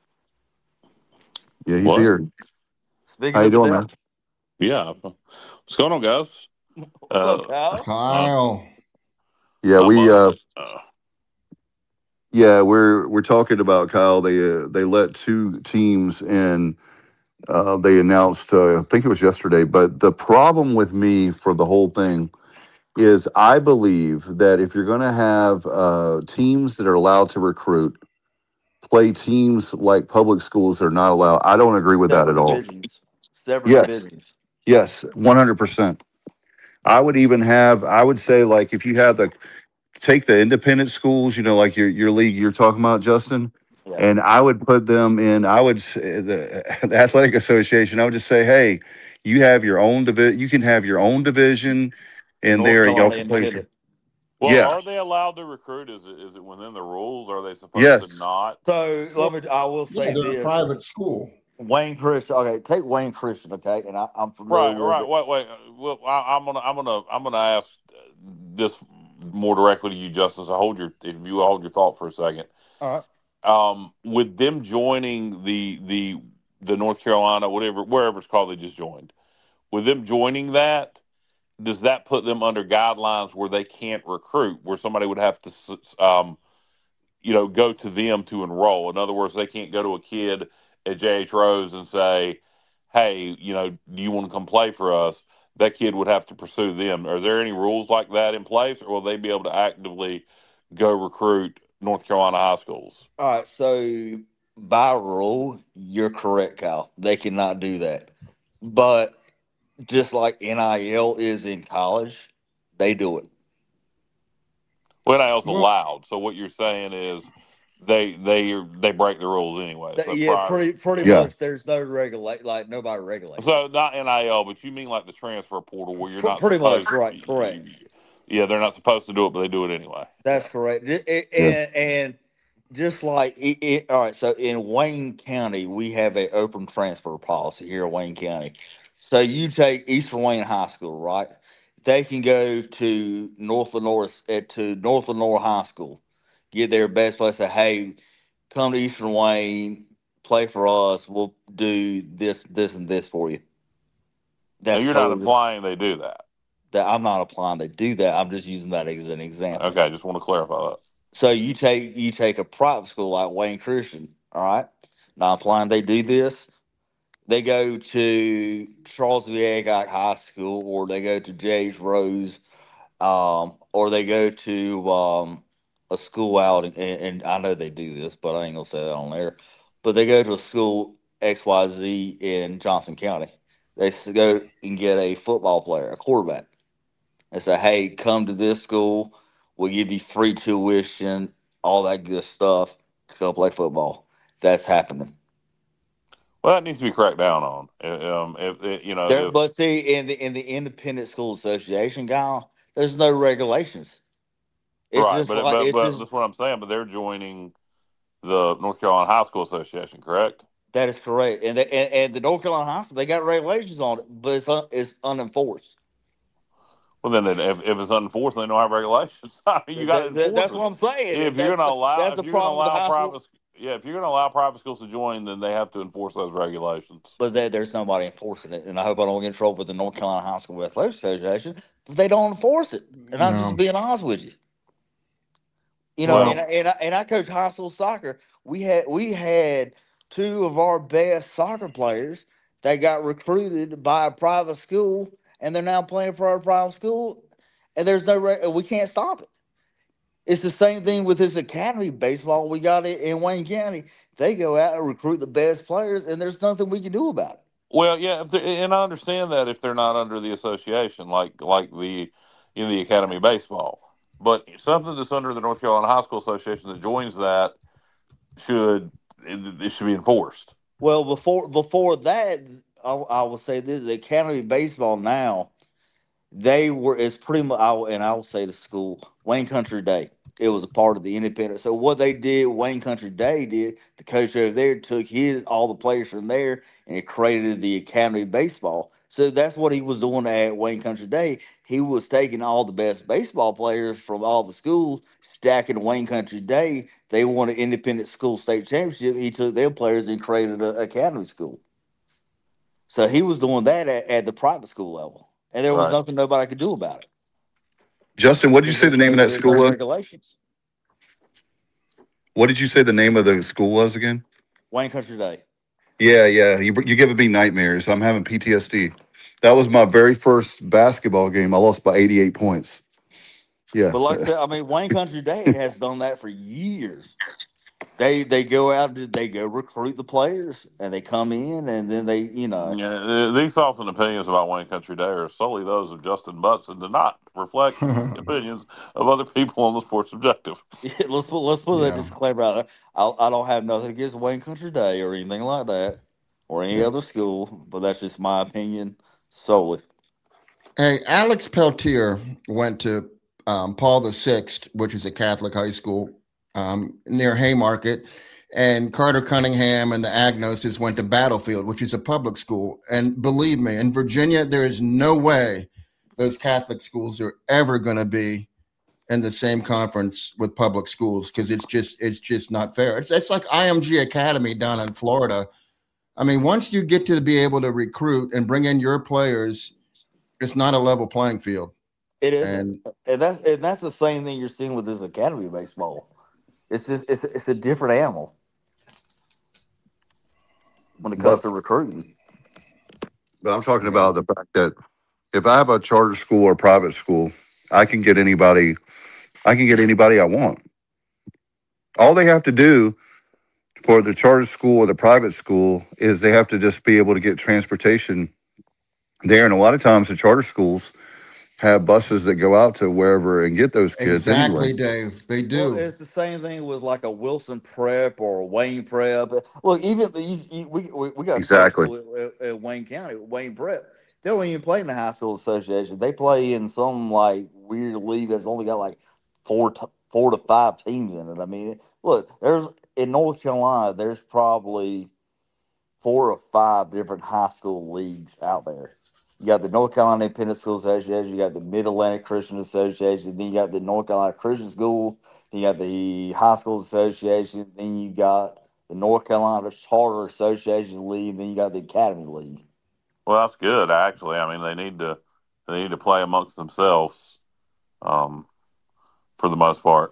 Yeah, he's What? here. Speaking How you of the doing, devil, man? Yeah. What's going on, guys? what's up, Uh, Kyle? Kyle. Yeah, I'm we uh, uh, uh yeah we're we're talking about Kyle. They uh, they let two teams in. Uh, they announced, uh, I think it was yesterday. But the problem with me for the whole thing is, I believe that if you're going to have uh, teams that are allowed to recruit play teams like public schools that are not allowed, I don't agree with that Separate at all. divisions. Separate Yes, divisions. yes, one hundred percent. I would even have, I would say, like, if you have the, take the independent schools, you know, like your, your league you're talking about, Justin, Yeah. and I would put them in, I would, say the, the athletic association, I would just say, hey, you have your own division, you can have your own division in North there and y'all Carolina can play. Independent. Well, Yeah. are they allowed to recruit? Is it is it within the rules? Are they supposed Yes. to not? So let me. I will Yeah, say they're a this: private school. Wayne Christian. Okay, take Wayne Christian. Okay, and I, I'm familiar Right, with right. it. Wait, wait. Well, I, I'm gonna, I'm gonna, I'm gonna ask this more directly to you, Justin. So hold your, if you hold your thought for a second. All right. Um, with them joining the the the North Carolina, whatever, wherever it's called, they just joined. With them joining that, does that put them under guidelines where they can't recruit, where somebody would have to, um, you know, go to them to enroll? In other words, they can't go to a kid at J H Rose and say, hey, you know, do you want to come play for us? That kid would have to pursue them. Are there any rules like that in place, or will they be able to actively go recruit North Carolina high schools? All right. So by rule, you're correct, Kyle. They cannot do that. But just like N I L is in college, they do it. Well, N I L's Well- allowed. So what you're saying is they they they break the rules anyway. So yeah, prior- pretty pretty Yeah. much. There's no regulate, like nobody regulates. So not N I L, but you mean like the transfer portal where you're Pr- not pretty much, supposed- right, correct. Yeah, they're not supposed to do it, but they do it anyway. That's correct. It- it- and, and just like it, it, all right, so in Wayne County, we have a open transfer policy here in Wayne County. So you take Eastern Wayne High School, right? They can go to North Lenore uh, to North Lenore High School, get their best place. Say, hey, come to Eastern Wayne, play for us. We'll do this, this, and this for you. Now, That's you're not totally- implying they do that. that I'm not applying to do that. I'm just using that as an example. Okay, just want to clarify that. So you take you take a private school like Wayne Christian, all right? Not implying they do this. They go to Charles V. Aycock High School, or they go to J H Rose, um, or they go to um, a school out, and, and I know they do this, but I ain't gonna say that on there. But they go to a school X Y Z in Johnson County. They s- go and get a football player, a quarterback, and say, "Hey, come to this school. We'll give you free tuition, all that good stuff to go play football." That's happening. Well, that needs to be cracked down on. Um, if, if you know, There, if, but see, in the in the Independent School Association, guy, there's no regulations. It's right, just but like but, it's but just, that's what I'm saying. But they're joining the North Carolina High School Association, correct? that is correct. And, the, and and the North Carolina High School, they got regulations on it, but it's un, it's unenforced. Well, then it- if, if it's unenforced, they don't have regulations. I mean, you got to That- that- enforce that's it. what I'm saying. If you're That's going to the- allow, that's if the you're going to problem with the allow high private, school. yeah, if you're going to allow private schools to join, then they have to enforce those regulations. But there, there's nobody enforcing it, and I hope I don't get in trouble with the North Carolina High School Athletic Association. But they don't enforce it, and I'm No. just being honest with you. You know, Well- and, I- and, I, and I coach high school soccer. We had we had two of our best soccer players that got recruited by a private school, and they're now playing for our private school. And there's no re- we can't stop it. It's the same thing with this academy baseball we got it in Wayne County. They go out and recruit the best players, and there's nothing we can do about it. Well, yeah, if they- and I understand that if they're not under the association, like like the in the Academy of Baseball, but something that's under the North Carolina High School Association that joins that should it, it should be enforced. Well, before before that, I, I will say this: the Academy of Baseball now, they were it's pretty much, I will- and I will say the school Wayne Country Day. It was a part of the independent. So what they did, Wayne Country Day did, the coach over there took his all the players from there and it created the Academy of Baseball. So that's what he was doing at Wayne Country Day. He was taking all the best baseball players from all the schools, stacking Wayne Country Day. They won an independent school state championship. He took their players and created an academy school. So he was doing that at, at the private school level, and there was Right. nothing nobody could do about it. Justin, what did you say the name of that There's school no was? regulations. What did you say the name of the school was again? Wayne Country Day. Yeah, yeah. You you giving me nightmares. I'm having P T S D. That was my very first basketball game. I lost by eighty-eight points. Yeah. But like I said, I mean, Wayne Country Day has done that for years. They they go out, they go recruit the players, and they come in, and then they, you know, Yeah, these thoughts and opinions about Wayne Country Day are solely those of Justin Butts and do not reflect the opinions of other people on the Sports Objective. let's put let's put that Yeah. disclaimer out. I I don't have nothing against Wayne Country Day or anything like that, or any Yeah. other school, but that's just my opinion solely. Hey, Alex Peltier went to um, Paul the Sixth, which is a Catholic high school um, near Haymarket, and Carter Cunningham and the Agnoses went to Battlefield, which is a public school. And believe me, in Virginia, there is no way those Catholic schools are ever going to be in the same conference with public schools because it's just it's just not fair. It's it's like I M G Academy down in Florida. I mean, once you get to be able to recruit and bring in your players, it's not a level playing field. It is, And and that's and that's the same thing you're seeing with this academy baseball. It's just it's it's a different animal when it comes But, to recruiting. but I'm talking about the fact that if I have a charter school or private school, I can get anybody. I can get anybody I want. All they have to do for the charter school or the private school is they have to just be able to get transportation there. And a lot of times the charter schools have buses that go out to wherever and get those kids exactly, anyway. Dave, they do. Well, it's the same thing with like a Wilson Prep or a Wayne Prep. Look, even the, you, you, we we we got Exactly. school at, at Wayne County, Wayne Prep. They don't even play in the high school association. They play in some like weird league that's only got like four t- four to five teams in it. I mean, look, there's in North Carolina, there's probably four or five different high school leagues out there. You got the North Carolina Independent School Association, you got the Mid Atlantic Christian Association, then you got the North Carolina Christian School, then you got the High School Association, then you got the North Carolina Charter Association League, then you got the Academy League. Well, that's good, actually. I mean, they need to they need to play amongst themselves, um, for the most part.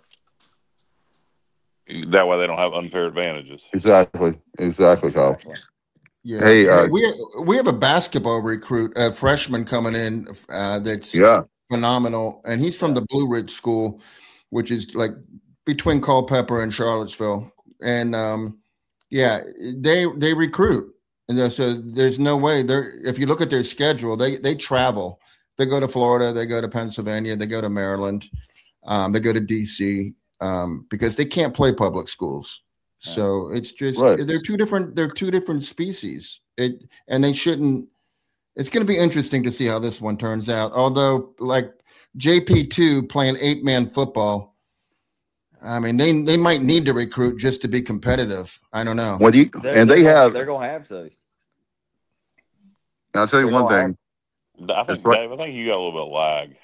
That way, they don't have unfair advantages. Exactly. Exactly, Kyle. Yeah. Hey, uh, we we have a basketball recruit, a freshman coming in uh, that's yeah. phenomenal, and he's from the Blue Ridge School, which is like between Culpeper and Charlottesville. And um, yeah, they they recruit, and so there's no way they're. If you look at their schedule, they they travel. They go to Florida, they go to Pennsylvania, they go to Maryland, um, they go to D C um, because they can't play public schools. So it's just Right. they're two different they're two different species. It and they shouldn't. It's going to be interesting to see how this one turns out. Although, like J P two playing eight man football, I mean they they might need to recruit just to be competitive. I don't know. Well, you, They're, and they're they gonna, have. they're gonna have to. I'll tell you they're one gonna thing. I think, That's right. Dave, I think you got a little bit of lag.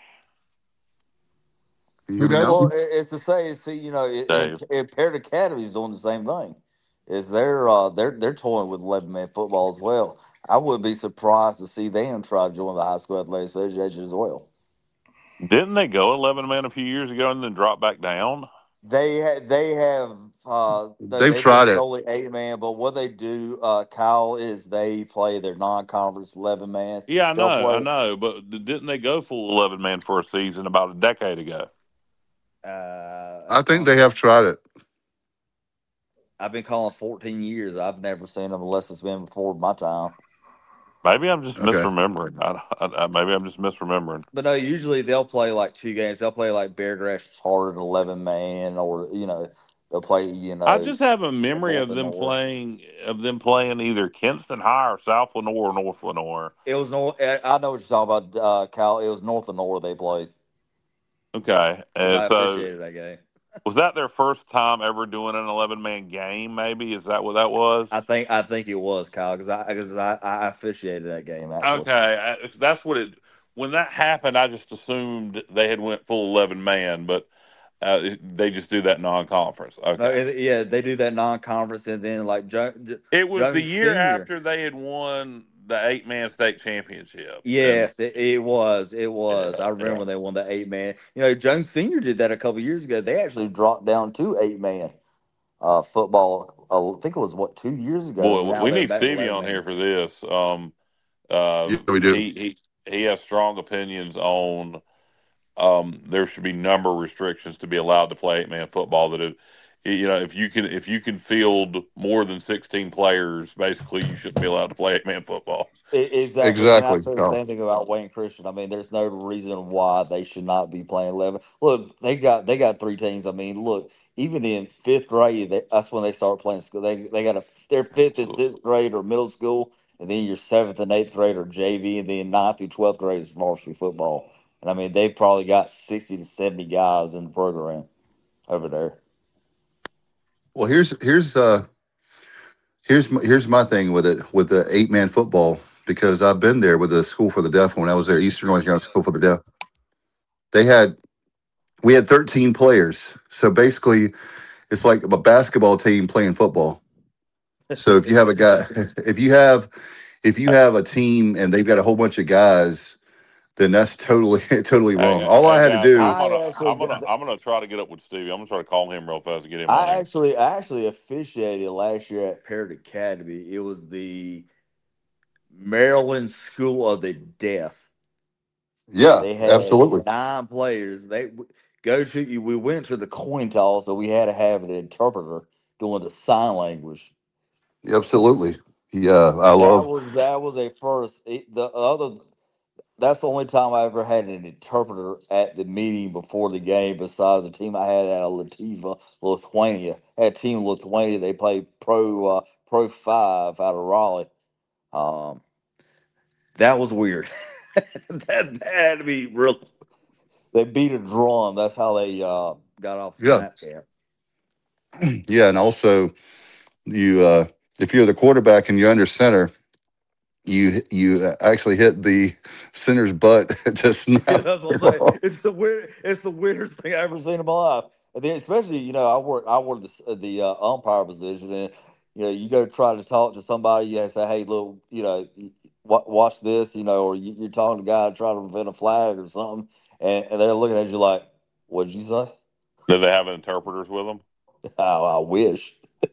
Can you Who hear me does? now? Well, it- it's to say, see, you know, it, Dave. it, it, Parrott Academy is doing the same thing. Is they're uh, they're they're toying with eleven man football as well. I would be surprised to see them try to join the High School Athletic Association as well. Didn't they go eleven man a few years ago and then drop back down? They ha- they have uh, they, They've they tried do it. solely eight man, but what they do, uh, Kyle, is they play their non conference eleven man. Yeah, I They'll know, play- I know, but didn't they go full eleven man for a season about a decade ago? Uh, I think they have tried it. I've been calling fourteen years. I've never seen them unless it's been before my time. Maybe I'm just Okay. misremembering. I, I, I, maybe I'm just misremembering. But no, usually they'll play like two games. They'll play like Bear Grass Chartered eleven man, or you know, they'll play. You know, I just have a memory of North them Lenore. playing of them playing either Kinston High or South Lenore or North Lenore. It was North. I know what you're talking about, uh, Kyle. It was North Lenore they played. Okay, and I so appreciated that game. was that their first time ever doing an eleven man game? Maybe is that what that was? I think I think it was Kyle because I because I, I officiated that game. Actually. Okay, I, that's what it. When that happened, I just assumed they had went full eleven man, but uh, they just do that non conference. Okay, No, it- yeah, they do that non-conference, and then like Jo- Jo- it was Jones the year Senior. after they had won the eight man state championship. Yes, it, it was. It was. Yeah, I remember yeah. when they won the eight man. You know, Jones Senior did that a couple years ago. They actually dropped down to eight man uh, football. Uh, I think it was what two years ago. Boy, Now we they're need back to Stevie on eleven man. here for this. Um, uh, Yeah, we do. He, he he has strong opinions on um, there should be number restrictions to be allowed to play eight man football. That it, you know, if you can if you can field more than sixteen players, basically you shouldn't be allowed to play eight man football. E- Exactly, and I Exactly. say the Carl. same thing about Wayne Christian. I mean, there's no reason why they should not be playing eleven. Look, they got they got three teams. I mean, look, even in fifth grade, they, that's when they start playing school. They they got a their fifth and So, sixth grade or middle school, and then your seventh and eighth grade or J V, and then ninth through twelfth grade is varsity football. And I mean, they've probably got sixty to seventy guys in the program over there. Well, here's here's uh here's my, here's my thing with it with the eight man football because I've been there with the School for the Deaf when I was there, Eastern North Carolina School for the Deaf. They had we had thirteen players, so basically it's like a basketball team playing football. So if you have a guy, if you have if you have a team and they've got a whole bunch of guys, then that's totally totally wrong. hey, All I hey had to guys, I'm do, I gonna actually, I'm gonna I'm gonna try to get up with Stevie. I'm gonna try to call him real fast and get him on I here. actually, I actually officiated last year at Parrott Academy. It was the Maryland School of the Deaf. yeah, They had absolutely, nine players. They go to. We went to the coin toss, so we had to have an interpreter doing the sign language. absolutely, yeah. I That love, was that was a first. It- the other, that's the only time I ever had an interpreter at the meeting before the game. Besides the team I had at Lativa, Lithuania, I had Team Lithuania. They played Pro uh, Pro Five out of Raleigh. Um, that was weird. that, that had to be real. They beat a drum. That's how they uh, got off yeah, Snapchat. yeah, and also you uh if you're the quarterback and you're under center, you you actually hit the center's butt to Yeah, snap that's what it I'm saying. off. It's the weird. It's the weirdest thing I ever seen in my life. And then, especially, you know, I work. I work the the uh, umpire position, and you know, you go try to talk to somebody. You say, "Hey, look, you know, wa- watch this," you know, or you, you're talking to a guy trying to prevent a flag or something, and, and they're looking at you like, "What did you say?" Do they have interpreters with them? Oh, I wish.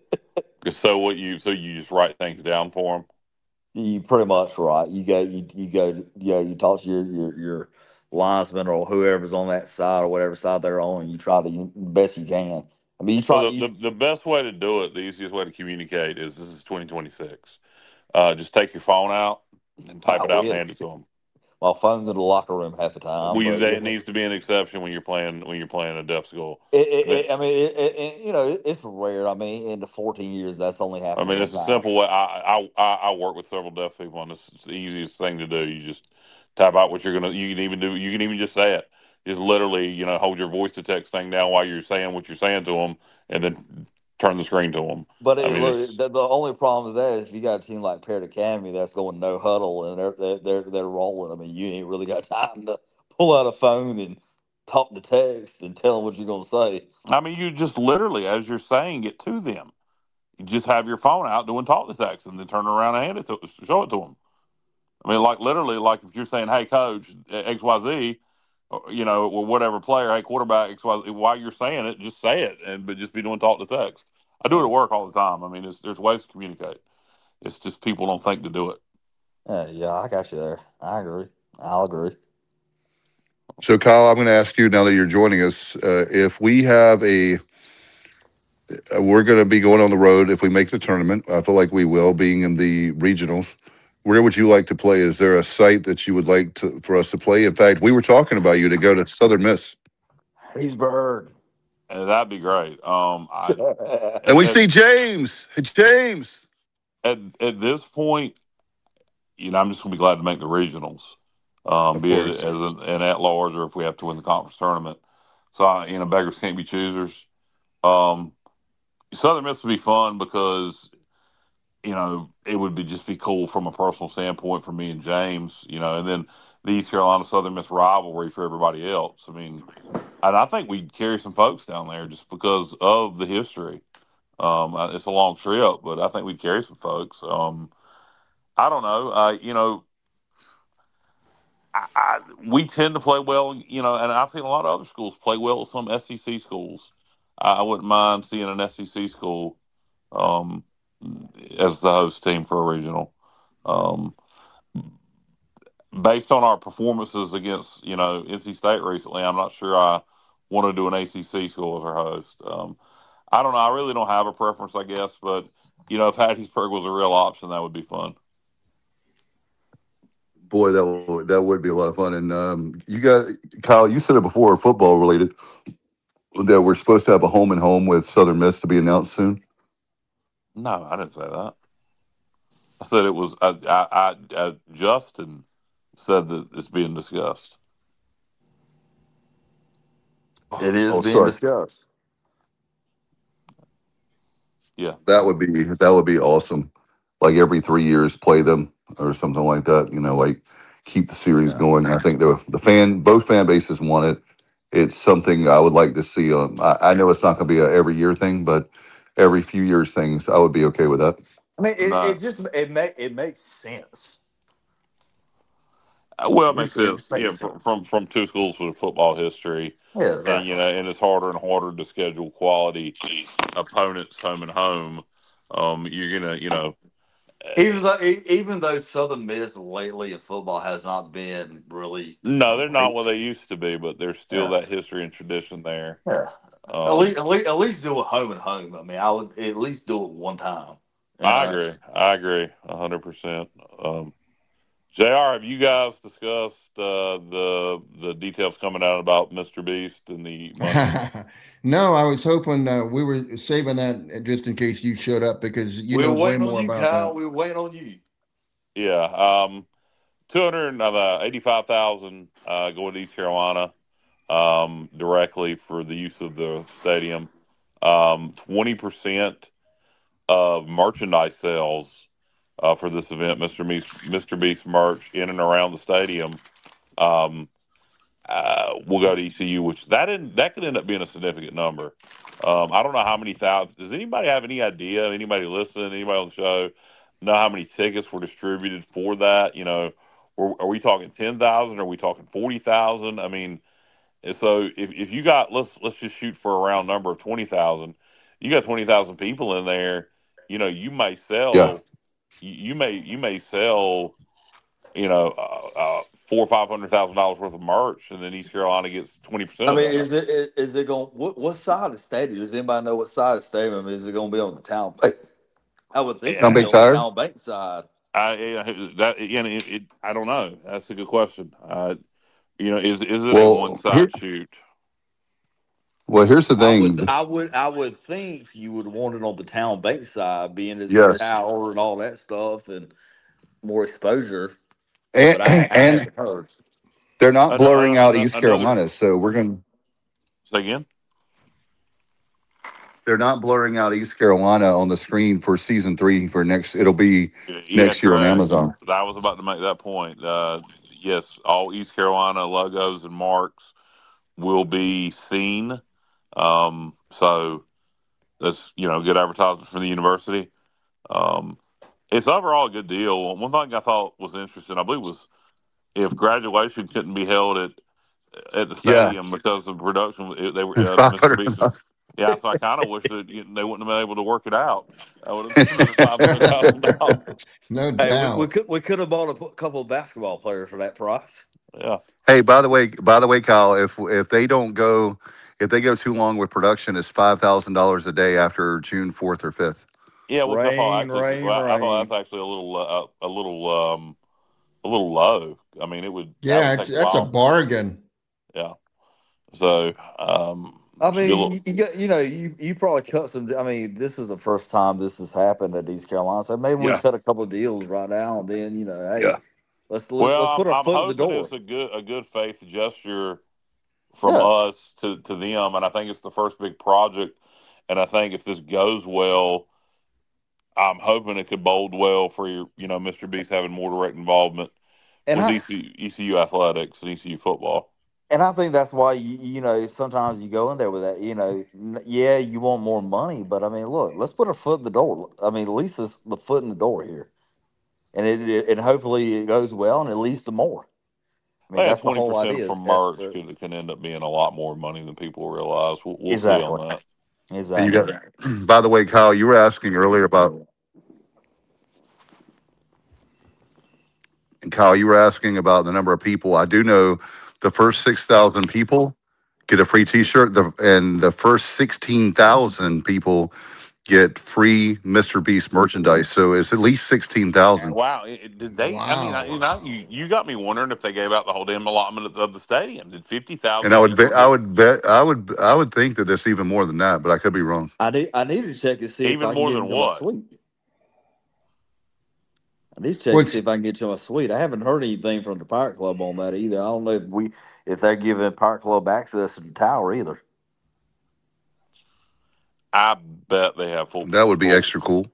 So what you so you just write things down for them? You pretty much right. You go, you you go, you know, you talk to your your your linesman or whoever's on that side or whatever side they're on, and you try to you, best you can. I mean, you try. Well, the, You, the the best way to do it, the easiest way to communicate is this is twenty twenty-six. Uh, just take your phone out and type I it out and will. hand it to them. My phone's in the locker room half the time, We but it yeah, needs to be an exception when you're playing when you're playing a deaf school. it, it, But it, I mean, it, it, it- you know, it, it's rare. I mean, in the fourteen years, that's only I happened mean, one it's a time. simple way. I I I, I work with several deaf people, and it's, it's the easiest thing to do. You just type out what you're gonna. You can even do. You can even just say it. Just literally, you know, hold your voice to text thing down while you're saying what you're saying to them, and then turn the screen to them. But I it, mean, look, it's. the, the only problem with that is if you got a team like Parrott Academy that's going no huddle and they're they're they're, they're rolling. I mean, you ain't really got time to pull out a phone and talk to text and tell them what you're gonna say. I mean, you just literally, as you're saying it to them, you just have your phone out doing talk to text, and then turn around and hand it to show it to them. I mean, like literally, like if you're saying, "Hey, coach, X Y Z," or, you know, or whatever player, "Hey, quarterback X Y Z," while you're saying it, just say it, and but just be doing talk to text. I do it Yeah, at work all the time. I mean, it's, there's ways to communicate. It's just people don't think to do it. yeah, yeah, I got you there. I agree. I'll agree. So, Kyle, I'm going to ask you now that you're joining us, uh, if we have a, uh, we're going to be going on the road if we make the tournament. I feel like we will, being in the regionals. Where would you like to play? Is there a site that you would like to for us to play? In fact, we were talking about you to go to Southern Miss, Hattiesburg. And that'd be great. Um, I and at, we at see James. It's James. at at this point, you know, I'm just gonna be glad to make the regionals, um, Of be it course. as an, an at large or if we have to win the conference tournament. So, I, you know, beggars can't be choosers. Um, Southern Miss would be fun because you know it would be just be cool from a personal standpoint for me and James. You know, and then the East Carolina Southern Miss rivalry for everybody else. I mean, and I think we'd carry some folks down there just because of the history. Um, uh, it's a long trip, but I think we'd carry some folks. Um, I don't know. Uh, you know, I, I, we tend to play well, you know, and I've seen a lot of other schools play well with some S E C schools. I, I wouldn't mind seeing an S E C school um, as the host team for a regional. Um, Based on our performances against, you know, N C State recently, I'm not sure I want to do an A C C school as our host. Um, I don't know. I really don't have a preference, I guess, but you know, if Hattiesburg was a real option, that would be fun. Boy, that would, that would be a lot of fun. And um, you got Kyle. You said it before, football related, that we're supposed to have a home and home with Southern Miss to be announced soon. No, I didn't say that. I said it was. I, I, I, I Justin said that it's being discussed. It is Oh, being sorry. discussed. Yeah, That would be that would be awesome. Like every three years, play them or something like that. You know, like keep the series Yeah. going. I think the the fan both fan bases want it. It's something I would like to see. Um, I, I know it's not going to be a every year thing, but every few years things, I would be okay with that. I mean, it, No. it just it make it makes sense. Uh, Well, it It makes just, it sense. just makes Yeah, sense. from, from from two schools with football history, Yeah, and exactly. you know, and it's harder and harder to schedule quality opponents home and home. Um, you're gonna, you know, Even though e- even though Southern Miss lately in football has not been really no, they're not great. what they used to be, but there's still Yeah. that history and tradition there. Yeah. At Um, least, at least, at least do it home and home. I mean, I would at least do it one time. You I know? agree. I agree a hundred percent. Um, J R, have you guys discussed uh, the the details coming out about Mister Beast and the money? No, I was hoping uh, we were saving that just in case you showed up because you we know were way waiting on more you, about Kyle. that. We were waiting on you. Yeah, um, two hundred uh, eighty-five thousand uh, going to East Carolina um, directly for the use of the stadium. Um, twenty percent of merchandise sales uh, for this event, Mister Beast, Mister Beast merch in and around the stadium. Um, uh, will go to E C U, which that in, that could end up being a significant number. Um, I don't know how many thousands. Does anybody have any idea? Anybody listen? Anybody on the show know how many tickets were distributed for that? You know, or, are we talking ten thousand? Are we talking forty thousand? I mean, and so if, if you got let's let's just shoot for a round number of twenty thousand. You got twenty thousand people in there. You know, you may sell. Yeah. You, you may you may sell. You know, uh, uh, four or five hundred thousand dollars worth of merch, and then East Carolina gets twenty percent I of mean, that. is it is, is it going? What what side of the stadium? Does anybody know what side of the stadium is it going to be on the town bank? I would think Town it'd be Bank on the Tire? town bank side. I yeah, that again, it, it, I don't know. That's a good question. Uh, you know, is is it a Well, one here, side shoot? well, here's the I would thing. I would I would think you would want it on the town bank side, being as Yes, tower and all that stuff and more exposure. and But I, I and haven't heard. they're not An- blurring an- out an- East another Carolina, so we're gonna. say again. They're not blurring out East Carolina on the screen for season three for next. It'll be Yeah, next year on correct. Amazon. I was about to make that point. Uh, yes, all East Carolina logos and marks will be seen. Um, so that's you know good advertisement for the university. Um, it's overall a good deal. One thing I thought was interesting, I believe, was if graduation couldn't be held at at the Yeah, stadium because of production, it, they were uh, five Mister hundred. Beast. Yeah, so I kind of wish that you, they wouldn't have been able to work it out. I would have been another five hundred thousand dollars. No Hey, we, we doubt. could we could have bought a p- couple of basketball players for that price. Yeah, Hey, by the way, by the way, Kyle, if if they don't go, if they go too long with production, it's five thousand dollars a day after June fourth or fifth. yeah. Which I thought Rain, actually, rain, well, I thought rain. that's actually a little, uh, a little, um, a little low. I mean, it would that Yeah, would it's take a that's a while. bargain. Yeah. So, um, I should be a mean, little. you, you got you know you you probably cut some. I mean, this is the first time this has happened at East Carolina, so maybe we Yeah, cut a couple of deals right now and then. You know, hey, yeah. let's Well, let's I'm put our I'm foot in the hoping door. it's a good a good faith gesture from Yeah, us to to them, and I think it's the first big project. And I think if this goes well, I'm hoping it could bode well for your, you know, Mister Beast having more direct involvement and with I E C U, E C U athletics and E C U football. and I think that's why you you know sometimes you go in there with that. You know, n- yeah, you want more money, but I mean, look, let's put our foot in the door. I mean, at least it's the foot in the door here, and it, it and hopefully it goes well, and it leads to more. I mean, Yeah, that's the twenty whole percent idea. from Is that's merch the could can end up being a lot more money than people realize. We'll, we'll see exactly on that. And you exactly. got. By the way, Kyle, you were asking earlier about Kyle. You were asking about the number of people. I do know the first six thousand people get a free T-shirt, the, and the first sixteen thousand people get free Mister Beast merchandise. So it's at least sixteen thousand. Wow, it- did they? I mean, I, Wow. you know, you, you got me wondering if they gave out the whole damn allotment of, of the stadium. Did fifty thousand? And I would bet, I would bet, I would, I would think that it's even more than that, but I could be wrong. I need I need to check and see Even if I more can get than into my what? suite. I need to check and Which see if I can get to my suite. I haven't heard anything from the Pirate Club on that either. I don't know if we if they're giving Pirate Club access to the tower either. I bet they have full. That would be full- extra cool.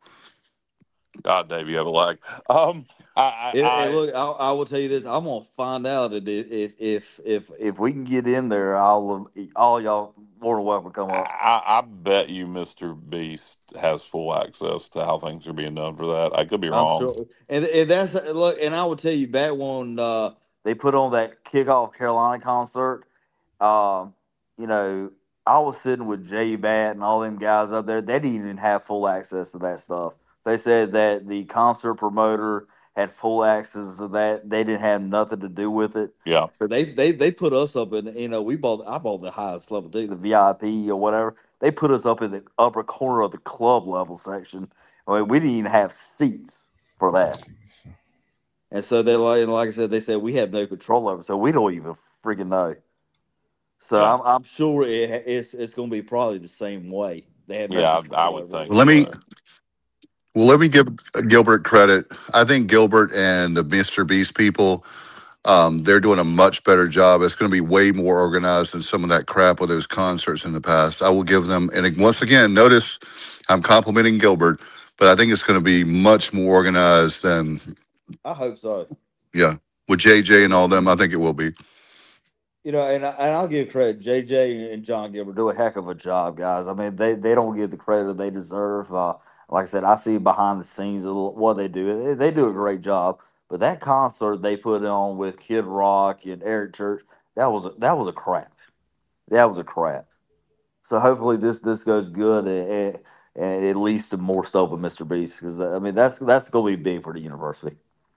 God, Dave, you have a lag. Um, I, I, It, I, it- look, I, I will tell you this: I'm gonna find out that if if if if we can get in there, all of all y'all more than welcome to come up. I, I bet you Mister Beast has full access to how things are being done for that. I could be I'm wrong. sure, and, and that's look, and I will tell you back when uh, they put on that kickoff Carolina concert. Um, you know, I was sitting with J Bat and all them guys up there. They didn't even have full access to that stuff. They said that the concert promoter had full access to that. They didn't have nothing to do with it. Yeah. So they they they put us up in, you know, we bought I bought the highest level too, the V I P or whatever. They put us up in the upper corner of the club level section. I mean, we didn't even have seats for that. And so they like, like I said, they said we have no control over it, so we don't even freaking know. So Yeah. I'm I'm sure it, it's it's going to be probably the same way. They have no Yeah, I, control I would over it. think. Well, let me, so. well, let me give Gilbert credit. I think Gilbert and the Mister Beast people, um, they're doing a much better job. It's going to be way more organized than some of that crap with those concerts in the past. I will give them, and once again, notice I'm complimenting Gilbert, but I think it's going to be much more organized than, I hope so. yeah, with J J and all them. I think it will be. You know, and, I, and I'll give credit. J J and John Gilbert do a heck of a job, guys. I mean, they, they don't get the credit they deserve. Uh, like I said, I see behind the scenes of what they do. They, they do a great job. But that concert they put on with Kid Rock and Eric Church, that was a, that was a crap. That was a crap. So hopefully this this goes good and, and it leads to more stuff with Mister Beast because I mean that's that's going to be big for the university.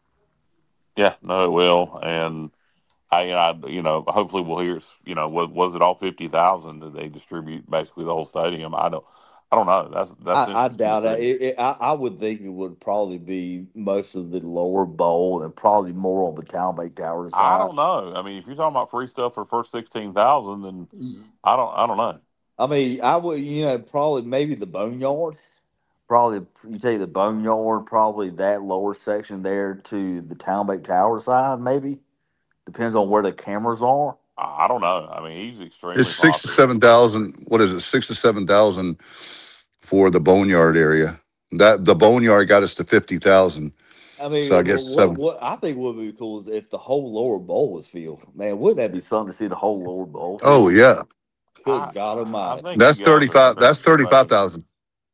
Yeah, no, it will. And I, you know, I, you know, hopefully we'll hear. You know, was, was it all fifty thousand? Did they distribute basically the whole stadium? I don't. I don't know. That's that's. I, I interesting to doubt it. see. It, it. I, I would think it would probably be most of the lower bowl and probably more on the Talbot Tower side. I don't know. I mean, if you're talking about free stuff for the first sixteen thousand, then I don't. I don't know. I mean, I would, you know, probably maybe the Boneyard. Probably you take the Boneyard, probably that lower section there to the Talbot Tower side, maybe. Depends on where the cameras are. I don't know. I mean, he's extremely. It's six to popular. seven thousand. What is it? Six to seven thousand for the Boneyard area. That the Boneyard got us to fifty thousand. I mean, So I guess what, seven. what I think would be cool is if the whole lower bowl was filled. Man, wouldn't that be something to see the whole lower bowl? Filled? Oh yeah, Good I- God I Almighty! think that's you guys are thirty five. That's thirty five underestimating- thousand.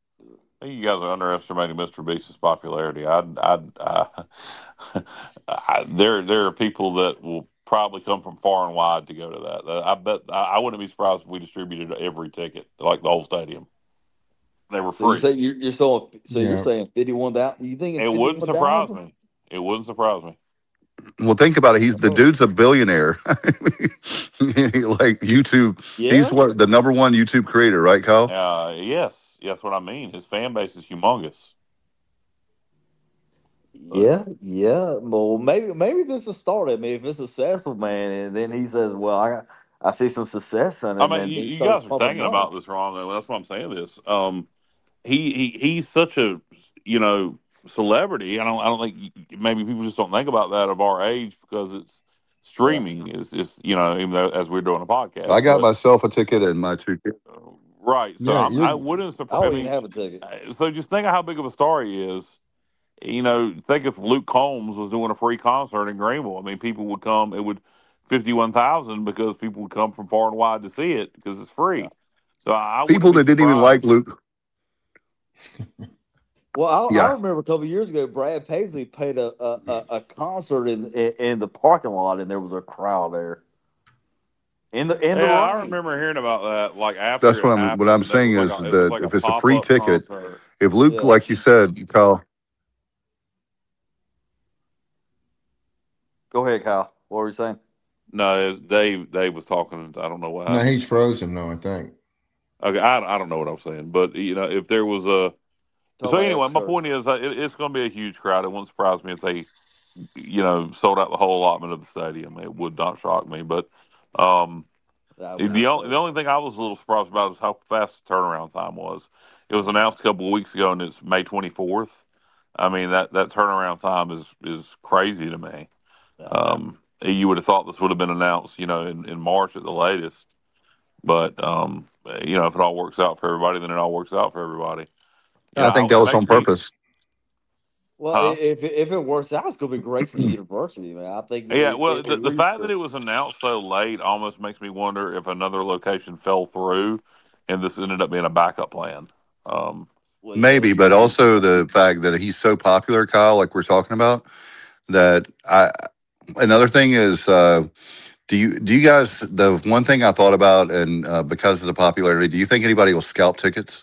I think you guys are underestimating Mister Beast's popularity. I, I, I, I, there, there are people that will probably come from far and wide to go to that. I bet I, I wouldn't be surprised if we distributed every ticket, like the whole stadium. They were So you free. say you're, you're so so Yeah. you're saying fifty one thousand? You think It wouldn't surprise me. It wouldn't surprise me. Well, think about it. He's the dude's a billionaire. Like YouTube, Yeah. he's what the number one YouTube creator, right, Kyle? Uh, yes, that's what I mean. His fan base is humongous. Yeah, yeah. Well, maybe maybe this is a start. I mean, if it's successful, man, and then he says, "Well, I I see some success in it." I and mean, then you, he you starts guys are pumping thinking money. about this wrong. Though. That's why I'm saying this. Um, he, he he's such a you know celebrity. I don't I don't think maybe people just don't think about that of our age because it's streaming. Is is you know even though as we're doing a podcast. I got but- myself a ticket and my two kids. Right. So Yeah, I'm, you're- I wouldn't I surprise. I don't mean, even have a ticket. uh, so just think of how big of a star he is. You know, think if Luke Combs was doing a free concert in Greenville. I mean, people would come. It would fifty-one thousand because people would come from far and wide to see it because it's free. So I wouldn't People be that didn't even like surprised. Luke. Well, I, Yeah. I remember a couple of years ago, Brad Paisley played a a, a, a concert in, in in the parking lot, and there was a crowd there. In the in the Yeah, I rain. remember hearing about that. Like after That's it what I'm. happened, What I'm that saying was is like a- it was that like if a it's a free pop-up ticket, concert. if Luke, Yeah. like you said, Kyle, Go ahead, Kyle. What were you saying? No, Dave. Dave was talking. I don't know what No, happened. he's frozen though, I think. Okay, I, I don't know what I'm saying, but you know, if there was a Talk so about anyway, my Church. point is that it, it's going to be a huge crowd. It wouldn't surprise me if they, you know, sold out the whole allotment of the stadium. It would not shock me, but um, That the would be only crazy. the only thing I was a little surprised about is how fast the turnaround time was. It was announced a couple of weeks ago, and it's May twenty-fourth. I mean that that turnaround time is is crazy to me. Yeah. Um, you would have thought this would have been announced, you know, in, in March at the latest. But um, you know, if it all works out for everybody, then it all works out for everybody. You Yeah, I know, think I, that it was on makes me. purpose. Well, Huh? if it, if it works out, it's going to be great for the university, man. I think Yeah, it, well, it, the, at the least fact that for it was announced so late almost makes me wonder if another location fell through, and this ended up being a backup plan. Um, well, yeah, Maybe, you but know, also the fact that he's so popular, Kyle, like we're talking about, that I another thing is uh do you do you guys the one thing I thought about and uh, because of the popularity, do you think anybody will scalp tickets?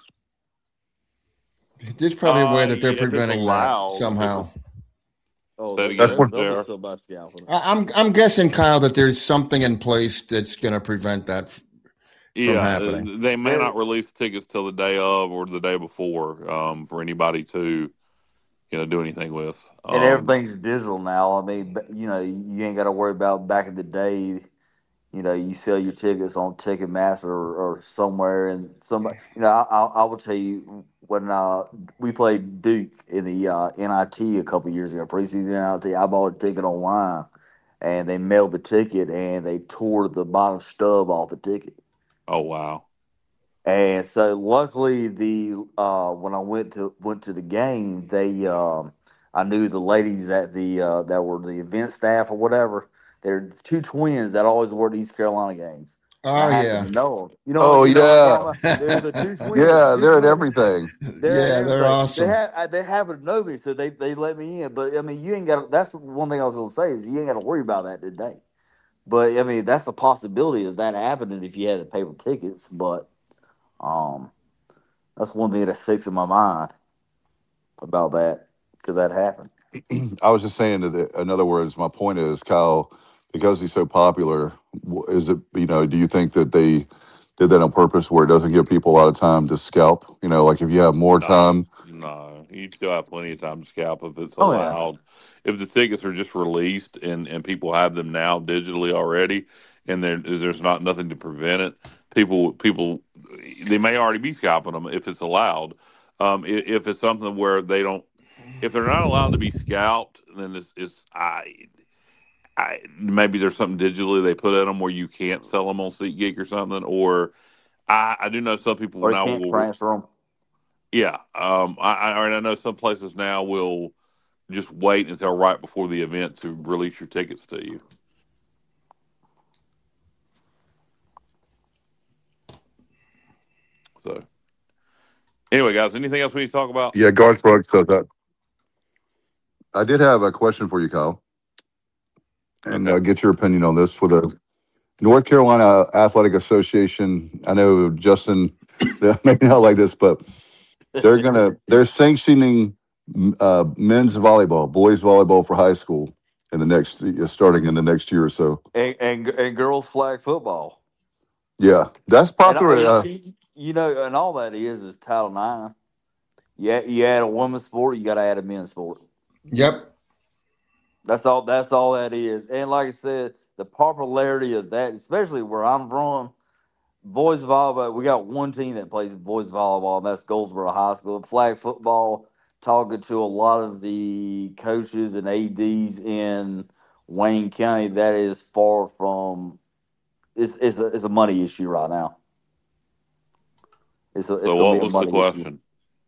There's probably a way uh, that they're if it's preventing that allowed, if somehow. it's oh, said there, again, That's there, what there'll be Jared. somebody scalping it. I, I'm I'm guessing, Kyle, that there's something in place that's going to prevent that f- from Yeah, uh, happening. they may There, not release tickets till the day of or the day before um, for anybody to you know do anything with. and Um, everything's digital now. I mean, b- you know, you ain't got to worry about back in the day. You know, you sell your tickets on Ticketmaster or, or somewhere, and somebody, you know, I, I, I will tell you when uh, we played Duke in the uh, N I T a couple years ago, preseason N I T. I bought a ticket online, and they mailed the ticket, and they tore the bottom stub off the ticket. oh wow, And so, luckily, the uh, when I went to went to the game, they um, I knew the ladies at the uh, that were the event staff or whatever. They're two twins that always were at East Carolina games, and Oh I happened yeah, to know them. You know, Oh you know what I'm yeah. talking about? They're the two twins. The Yeah, two they're at twins. everything. They're at yeah, they're everything. They awesome. have they happen to know me, so they, they let me in. But I mean, you ain't got. That's one thing I was going to say is you ain't got to worry about that today. But I mean, that's the possibility of that happening if you had the paper tickets. But um. That's one thing that sticks in my mind about that because that happened. I was just saying that, the- in other words, my point is, Kyle, because he's so popular, w- is it, you know, do you think that they did that on purpose where it doesn't give people a lot of time to scalp? You know, like if you have more no, time, no, you still have plenty of time to scalp if it's Oh yeah, allowed. If the tickets are just released and and people have them now digitally already, and there there's not nothing to prevent it, people people they may already be scalping them if it's allowed. Um, i- if it's something where they don't, if they're not allowed to be scalped, then it's it's I. I, maybe there's something digitally they put in them where you can't sell them on SeatGeek or something. Or I, I do know some people or you now can't will, transfer them. yeah. Um, I, I, and I know some places now will just wait until right before the event to release your tickets to you. So, anyway, guys, anything else we need to talk about? yeah, Garth Brooks said that. I did have a question for you, Kyle, and Okay. uh, get your opinion on this. For the North Carolina Athletic Association, I know Justin, maybe not like this, but they're gonna they're sanctioning uh, men's volleyball, boys volleyball for high school in the next starting in the next year or so. and, and and girls flag football. Yeah, that's And, popular. and Uh, you you know, and all that is is Title Nine. Yeah, you add a women's sport, you got to add a men's sport. Yep. That's all. That's all that is. And like I said, the popularity of that, especially where I'm from, boys volleyball. We got one team that plays boys volleyball, and that's Goldsboro High School. Flag football. Talking to a lot of the coaches and A Ds in Wayne County, that is far from. It's it's a, it's a money issue right now. It's a, it's So, going to what be a was the money issue. question?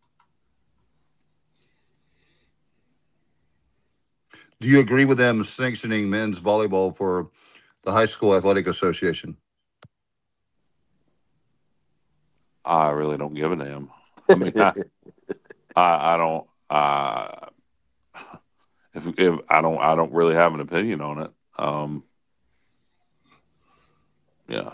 do you agree with them sanctioning men's volleyball for the high school athletic association? I really don't give a damn. I mean, I, I, I don't. Uh, if if I don't, I don't really have an opinion on it. Um, yeah.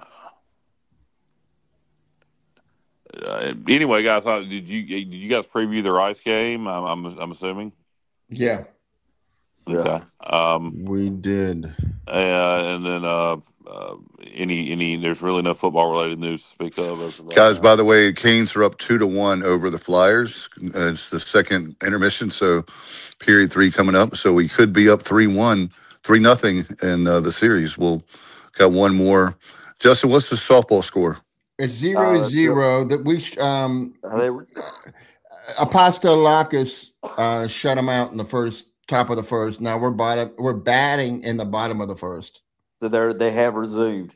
Uh, anyway, guys, uh, did you did you guys preview their ice game? I'm I'm, I'm assuming. Yeah, Yeah. Okay. Um, we did. Uh, and then uh, uh, any any there's really no football related news to speak of as of right Guys, now. by the way, Canes are up two to one over the Flyers. Uh, it's the second intermission, so period three coming up. So we could be up three one, three nothing in uh, the series. We'll got one more. Justin, what's the softball score? It's zero Uh, that's zero. That we sh- um Are they? Apostolakis uh shut him out in the first top of the first. Now we're bottom we're batting in the bottom of the first. So they're they have resumed.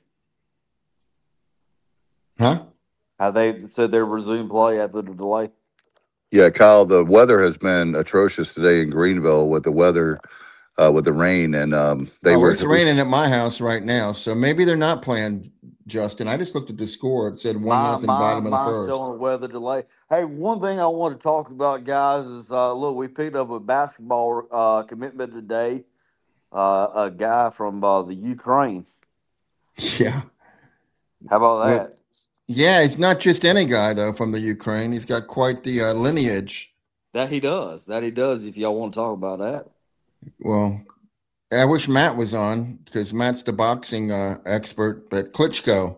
Huh? Have they? So they're resumed play after the delay. Yeah, Kyle, the weather has been atrocious today in Greenville with the weather, uh, with the rain, and um, they oh, were. it's raining at my house right now, so maybe they're not playing. Justin, I just looked at the score. It said one My, nothing my, bottom of the mine's first. showing a weather delay. Hey, one thing I want to talk about, guys, is uh, look, we picked up a basketball uh, commitment today. Uh, a guy from uh, the Ukraine. Yeah. How about that? Well, yeah, it's not just any guy though from the Ukraine. He's got quite the uh, lineage. That he does. That he does. If y'all want to talk about that. Well, I wish Matt was on because Matt's the boxing uh, expert, but Klitschko.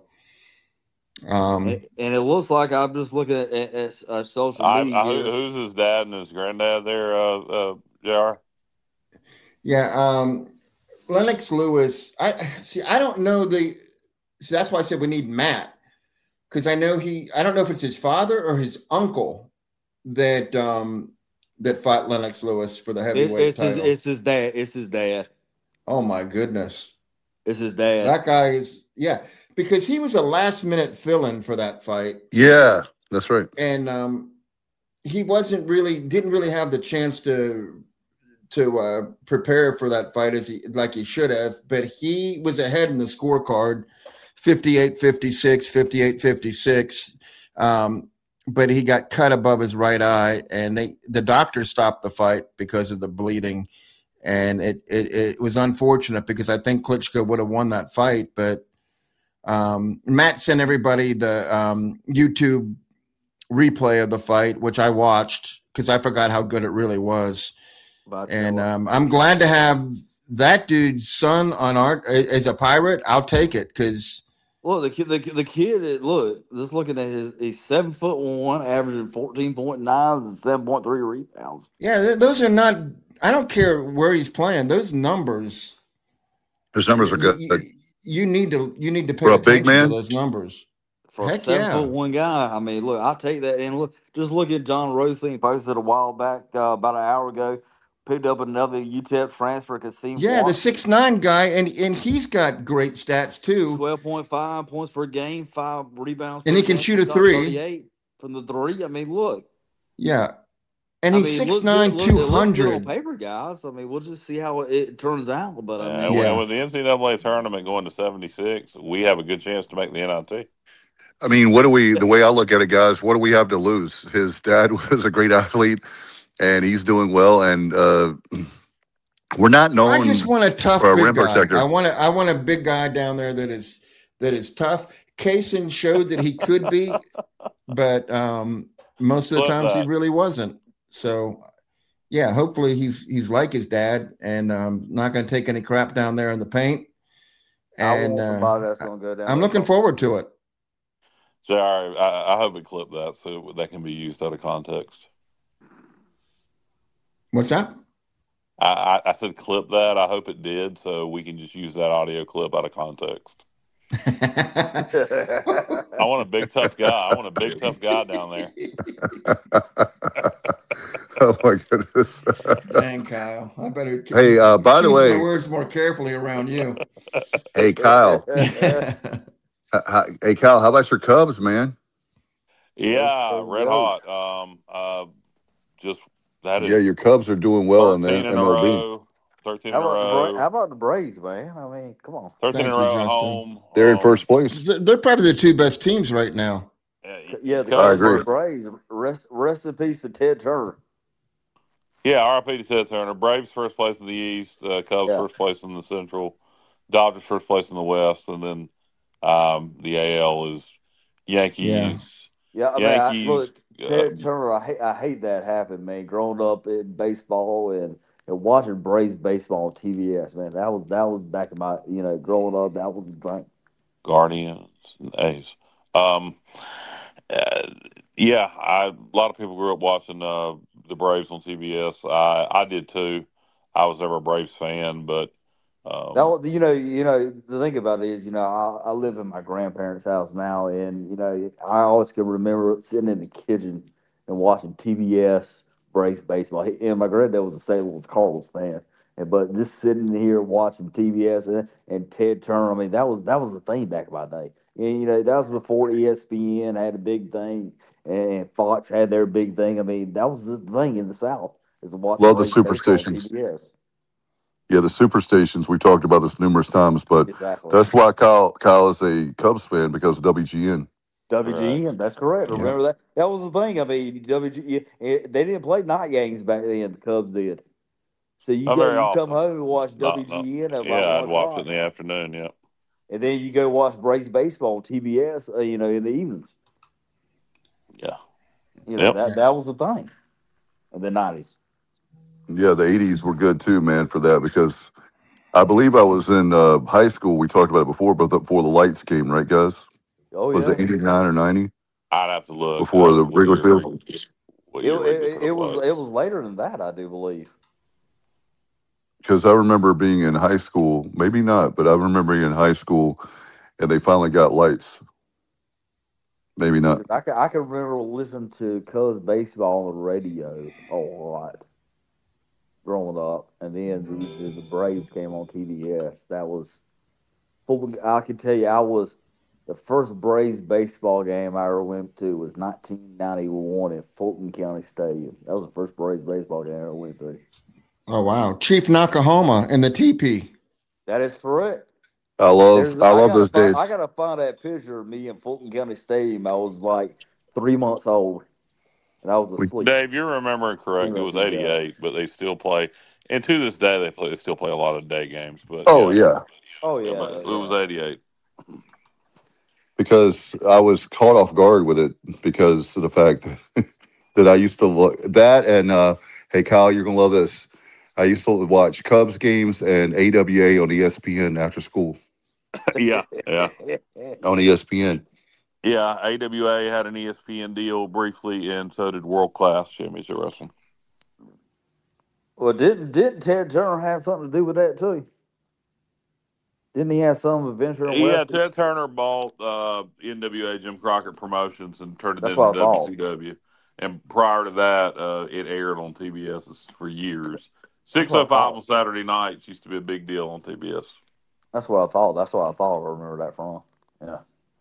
Um, and, and it looks like I'm just looking at, at, at uh, social I, media. I, who, who's his dad and his granddad there, uh, uh, J R? Yeah, um, Lennox Lewis. I see. I don't know the. So that's why I said we need Matt because I know he. I don't know if it's his father or his uncle that um, that fought Lennox Lewis for the It, heavyweight it's his. title. It's his dad. It's his dad. Oh my goodness, It's his dad. that guy is yeah because he was a last minute fill-in for that fight. Yeah, that's right. And um, he wasn't really didn't really have the chance to. to uh, prepare for that fight as he like he should have, but he was ahead in the scorecard, fifty-eight fifty-six, fifty-eight fifty-six. Um, but he got cut above his right eye, and they the doctor stopped the fight because of the bleeding, and it it, it was unfortunate because I think Klitschko would have won that fight, but um, Matt sent everybody the um, YouTube replay of the fight, which I watched because I forgot how good it really was. And um, I'm glad to have that dude's son on art as a Pirate. I'll take it because look, the kid, the, the kid. Look, just looking at his, he's seven foot one, averaging fourteen point nine and seven point three rebounds. Yeah, th- those are not. I don't care where he's playing. Those numbers. Those numbers are good. You, you need to you need to pay For a attention big man? to those numbers. For Heck a seven yeah. foot one guy, I mean, look, I'll take that. And look, just look at John Rothstein posted a while back, uh, about an hour ago. Picked up another U T E P transfer, Kasim. Yeah, the Clark. six nine guy, and and he's got great stats too. twelve point five points per game, five rebounds, and he can shoot a three. thirty-eight from the three. I mean, look. Yeah, and I he's mean, six nine, look, two look, hundred. on paper, guys. I mean, we'll just see how it turns out. But I Yeah, mean, Yeah. with the N C double A tournament going to seventy-six, we have a good chance to make the N I T. I mean, what do we? The way I look at it, guys, what do we have to lose? His dad was a great athlete, and he's doing well, and uh, we're not known. I just want a tough for a big rim guy. protector. I want a, I want a big guy down there that is that is tough. Kaysen showed that he could be, but um, most of the Flip times he that. really wasn't. So, yeah, hopefully he's he's like his dad and um, not going to take any crap down there in the paint. I And want uh, somebody that's going to go down. I'm there. looking forward to it. J R, I, I hope it clip that so that can be used out of context. What's that? I, I, I said clip that. I hope it did, so we can just use that audio clip out of context. I want a big tough guy. I want a big tough guy down there. Oh my goodness! Dang, Kyle. I better. Hey, uh, by the choose way- my words more carefully around you. Hey, Kyle. Uh, hi- hey, Kyle. How about your Cubs, man? Yeah, red hot. Um, uh, just that is Yeah, your Cubs are doing well in the thirteen in a M L B. row. Thirteen How in a about, the Bra- row. how about the Braves, man? I mean, come on. Thirteen in Thank a you, row at Justin. home. They're in Um, first place. They're they're probably the two best teams right now. uh, Yeah, the Cubs I agree. Cubs, Braves. Rest, rest in peace to Ted Turner. Yeah, R I P to Ted Turner. Braves first place in the East. Uh, Cubs Yeah. first place in the Central. Dodgers first place in the West, and then um, the A L is Yankees. Yeah. Yeah, I mean, I, Yankees. look, Ted uh, Turner. I hate, I hate that happened, man. Growing up in baseball and And watching Braves baseball on T V S, man, that was that was back in my you know growing up. That was the thing. Guardians and A's. Um, uh, yeah, I, a lot of people grew up watching uh, the Braves on T V S. I I did too. I was never a Braves fan, but um, That was, you know, you know, the thing about it is, you know, I, I live in my grandparents' house now, and you know, I always can remember sitting in the kitchen and watching T B S Braves baseball. He- And my granddad was a Saint Louis Cardinals fan, and but just sitting here watching T B S and, and Ted Turner, I mean, that was that was the thing back in my day. And you know, that was before E S P N had a big thing, and Fox had their big thing. I mean, that was the thing in the South is watching Love the Braves baseball on superstitions. T B S. Yeah, the superstitions. We talked about this numerous times, but Exactly. that's why Kyle Kyle is a Cubs fan because of W G N. W G N, that's correct. Yeah. Remember that? That was the thing. I mean, W G N, eh, they didn't play night games back then. The Cubs did. So you not go, very you come often. home and watch No, W G N no. at about Yeah, one I'd watch it o'clock, in the afternoon. Yeah, and then you go watch Braves baseball on T B S. Uh, you know, in the evenings. yeah. You know Yep. that that was the thing in the nineties. Yeah, the eighties were good too, man, for that because I believe I was in uh, high school. We talked about it before, but before the lights came, right, guys? Oh Was yeah, it eighty-nine or ninety I'd have to look. before Uh, the what Wrigley year Field? Wrigley- what it, year Wrigley it, Field it was was. it was later than that, I do believe. Because I remember being in high school, maybe not, but I remember being in high school and they finally got lights. Maybe not. I can I can remember listening to Cubs baseball on the radio a lot growing up, and then the, the, the Braves came on T B S. That was, I can tell you, I was the first Braves baseball game I ever went to was nineteen ninety-one at Fulton County Stadium. That was the first Braves baseball game I ever went to. Oh wow, Chief Nakahoma in the teepee. That is correct. I love There's, I love gotta those find, days. I gotta find that picture of me in Fulton County Stadium. I was like three months old, and I was asleep. Dave, you're remembering correct. It was eighty-eight, but they still play. And to this day, they play. They still play a lot of day games. But Oh yeah, yeah, Oh yeah, yeah, but it yeah. was eighty-eight. because I was caught off guard with it because of the fact that, that I used to look that and uh, hey Kyle, you're gonna love this. I used to watch Cubs games and A W A on E S P N after school yeah, yeah, on E S P N. yeah. A W A had an E S P N deal briefly, and so did World Class Championship Wrestling. Well, didn't didn't Ted Turner have something to do with that too? Didn't he have some adventure in Yeah, wrestling? Ted Turner bought uh, N W A Jim Crockett Promotions and turned it That's into what I thought. W C W. And prior to that, uh, it aired on T B S for years. That's six what I oh five thought. on Saturday nights used to be a big deal on T B S. That's what I thought. That's what I thought. I remember that from. Yeah.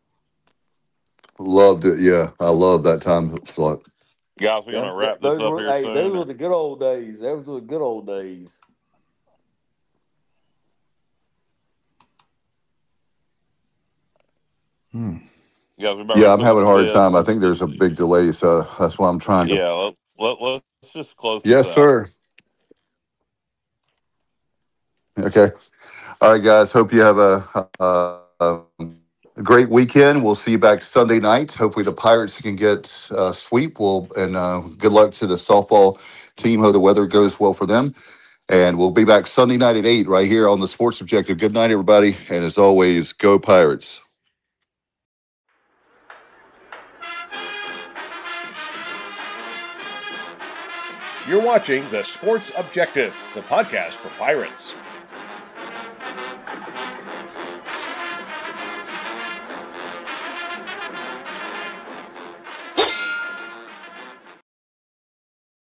Loved it. Yeah, I love that time slot. Guys, we're Yeah, going to wrap th- this those up were here hey, soon. those were the good old days. Those were the good old days. Hmm. You guys, we better Yeah, wrap I'm this having a up hard dead. time. I think there's a big delay, so that's why I'm trying to. Yeah, let, let, let's just close this Yes, out. sir. Okay. All right, guys. Hope you have a, a, a great weekend. We'll see you back Sunday night. Hopefully, the Pirates can get a sweep. We'll and uh, good luck to the softball team. Hope the weather goes well for them. And we'll be back Sunday night at eight right here on the Sports Objective. Good night, everybody. And as always, go Pirates. You're watching The Sports Objective, the podcast for Pirates.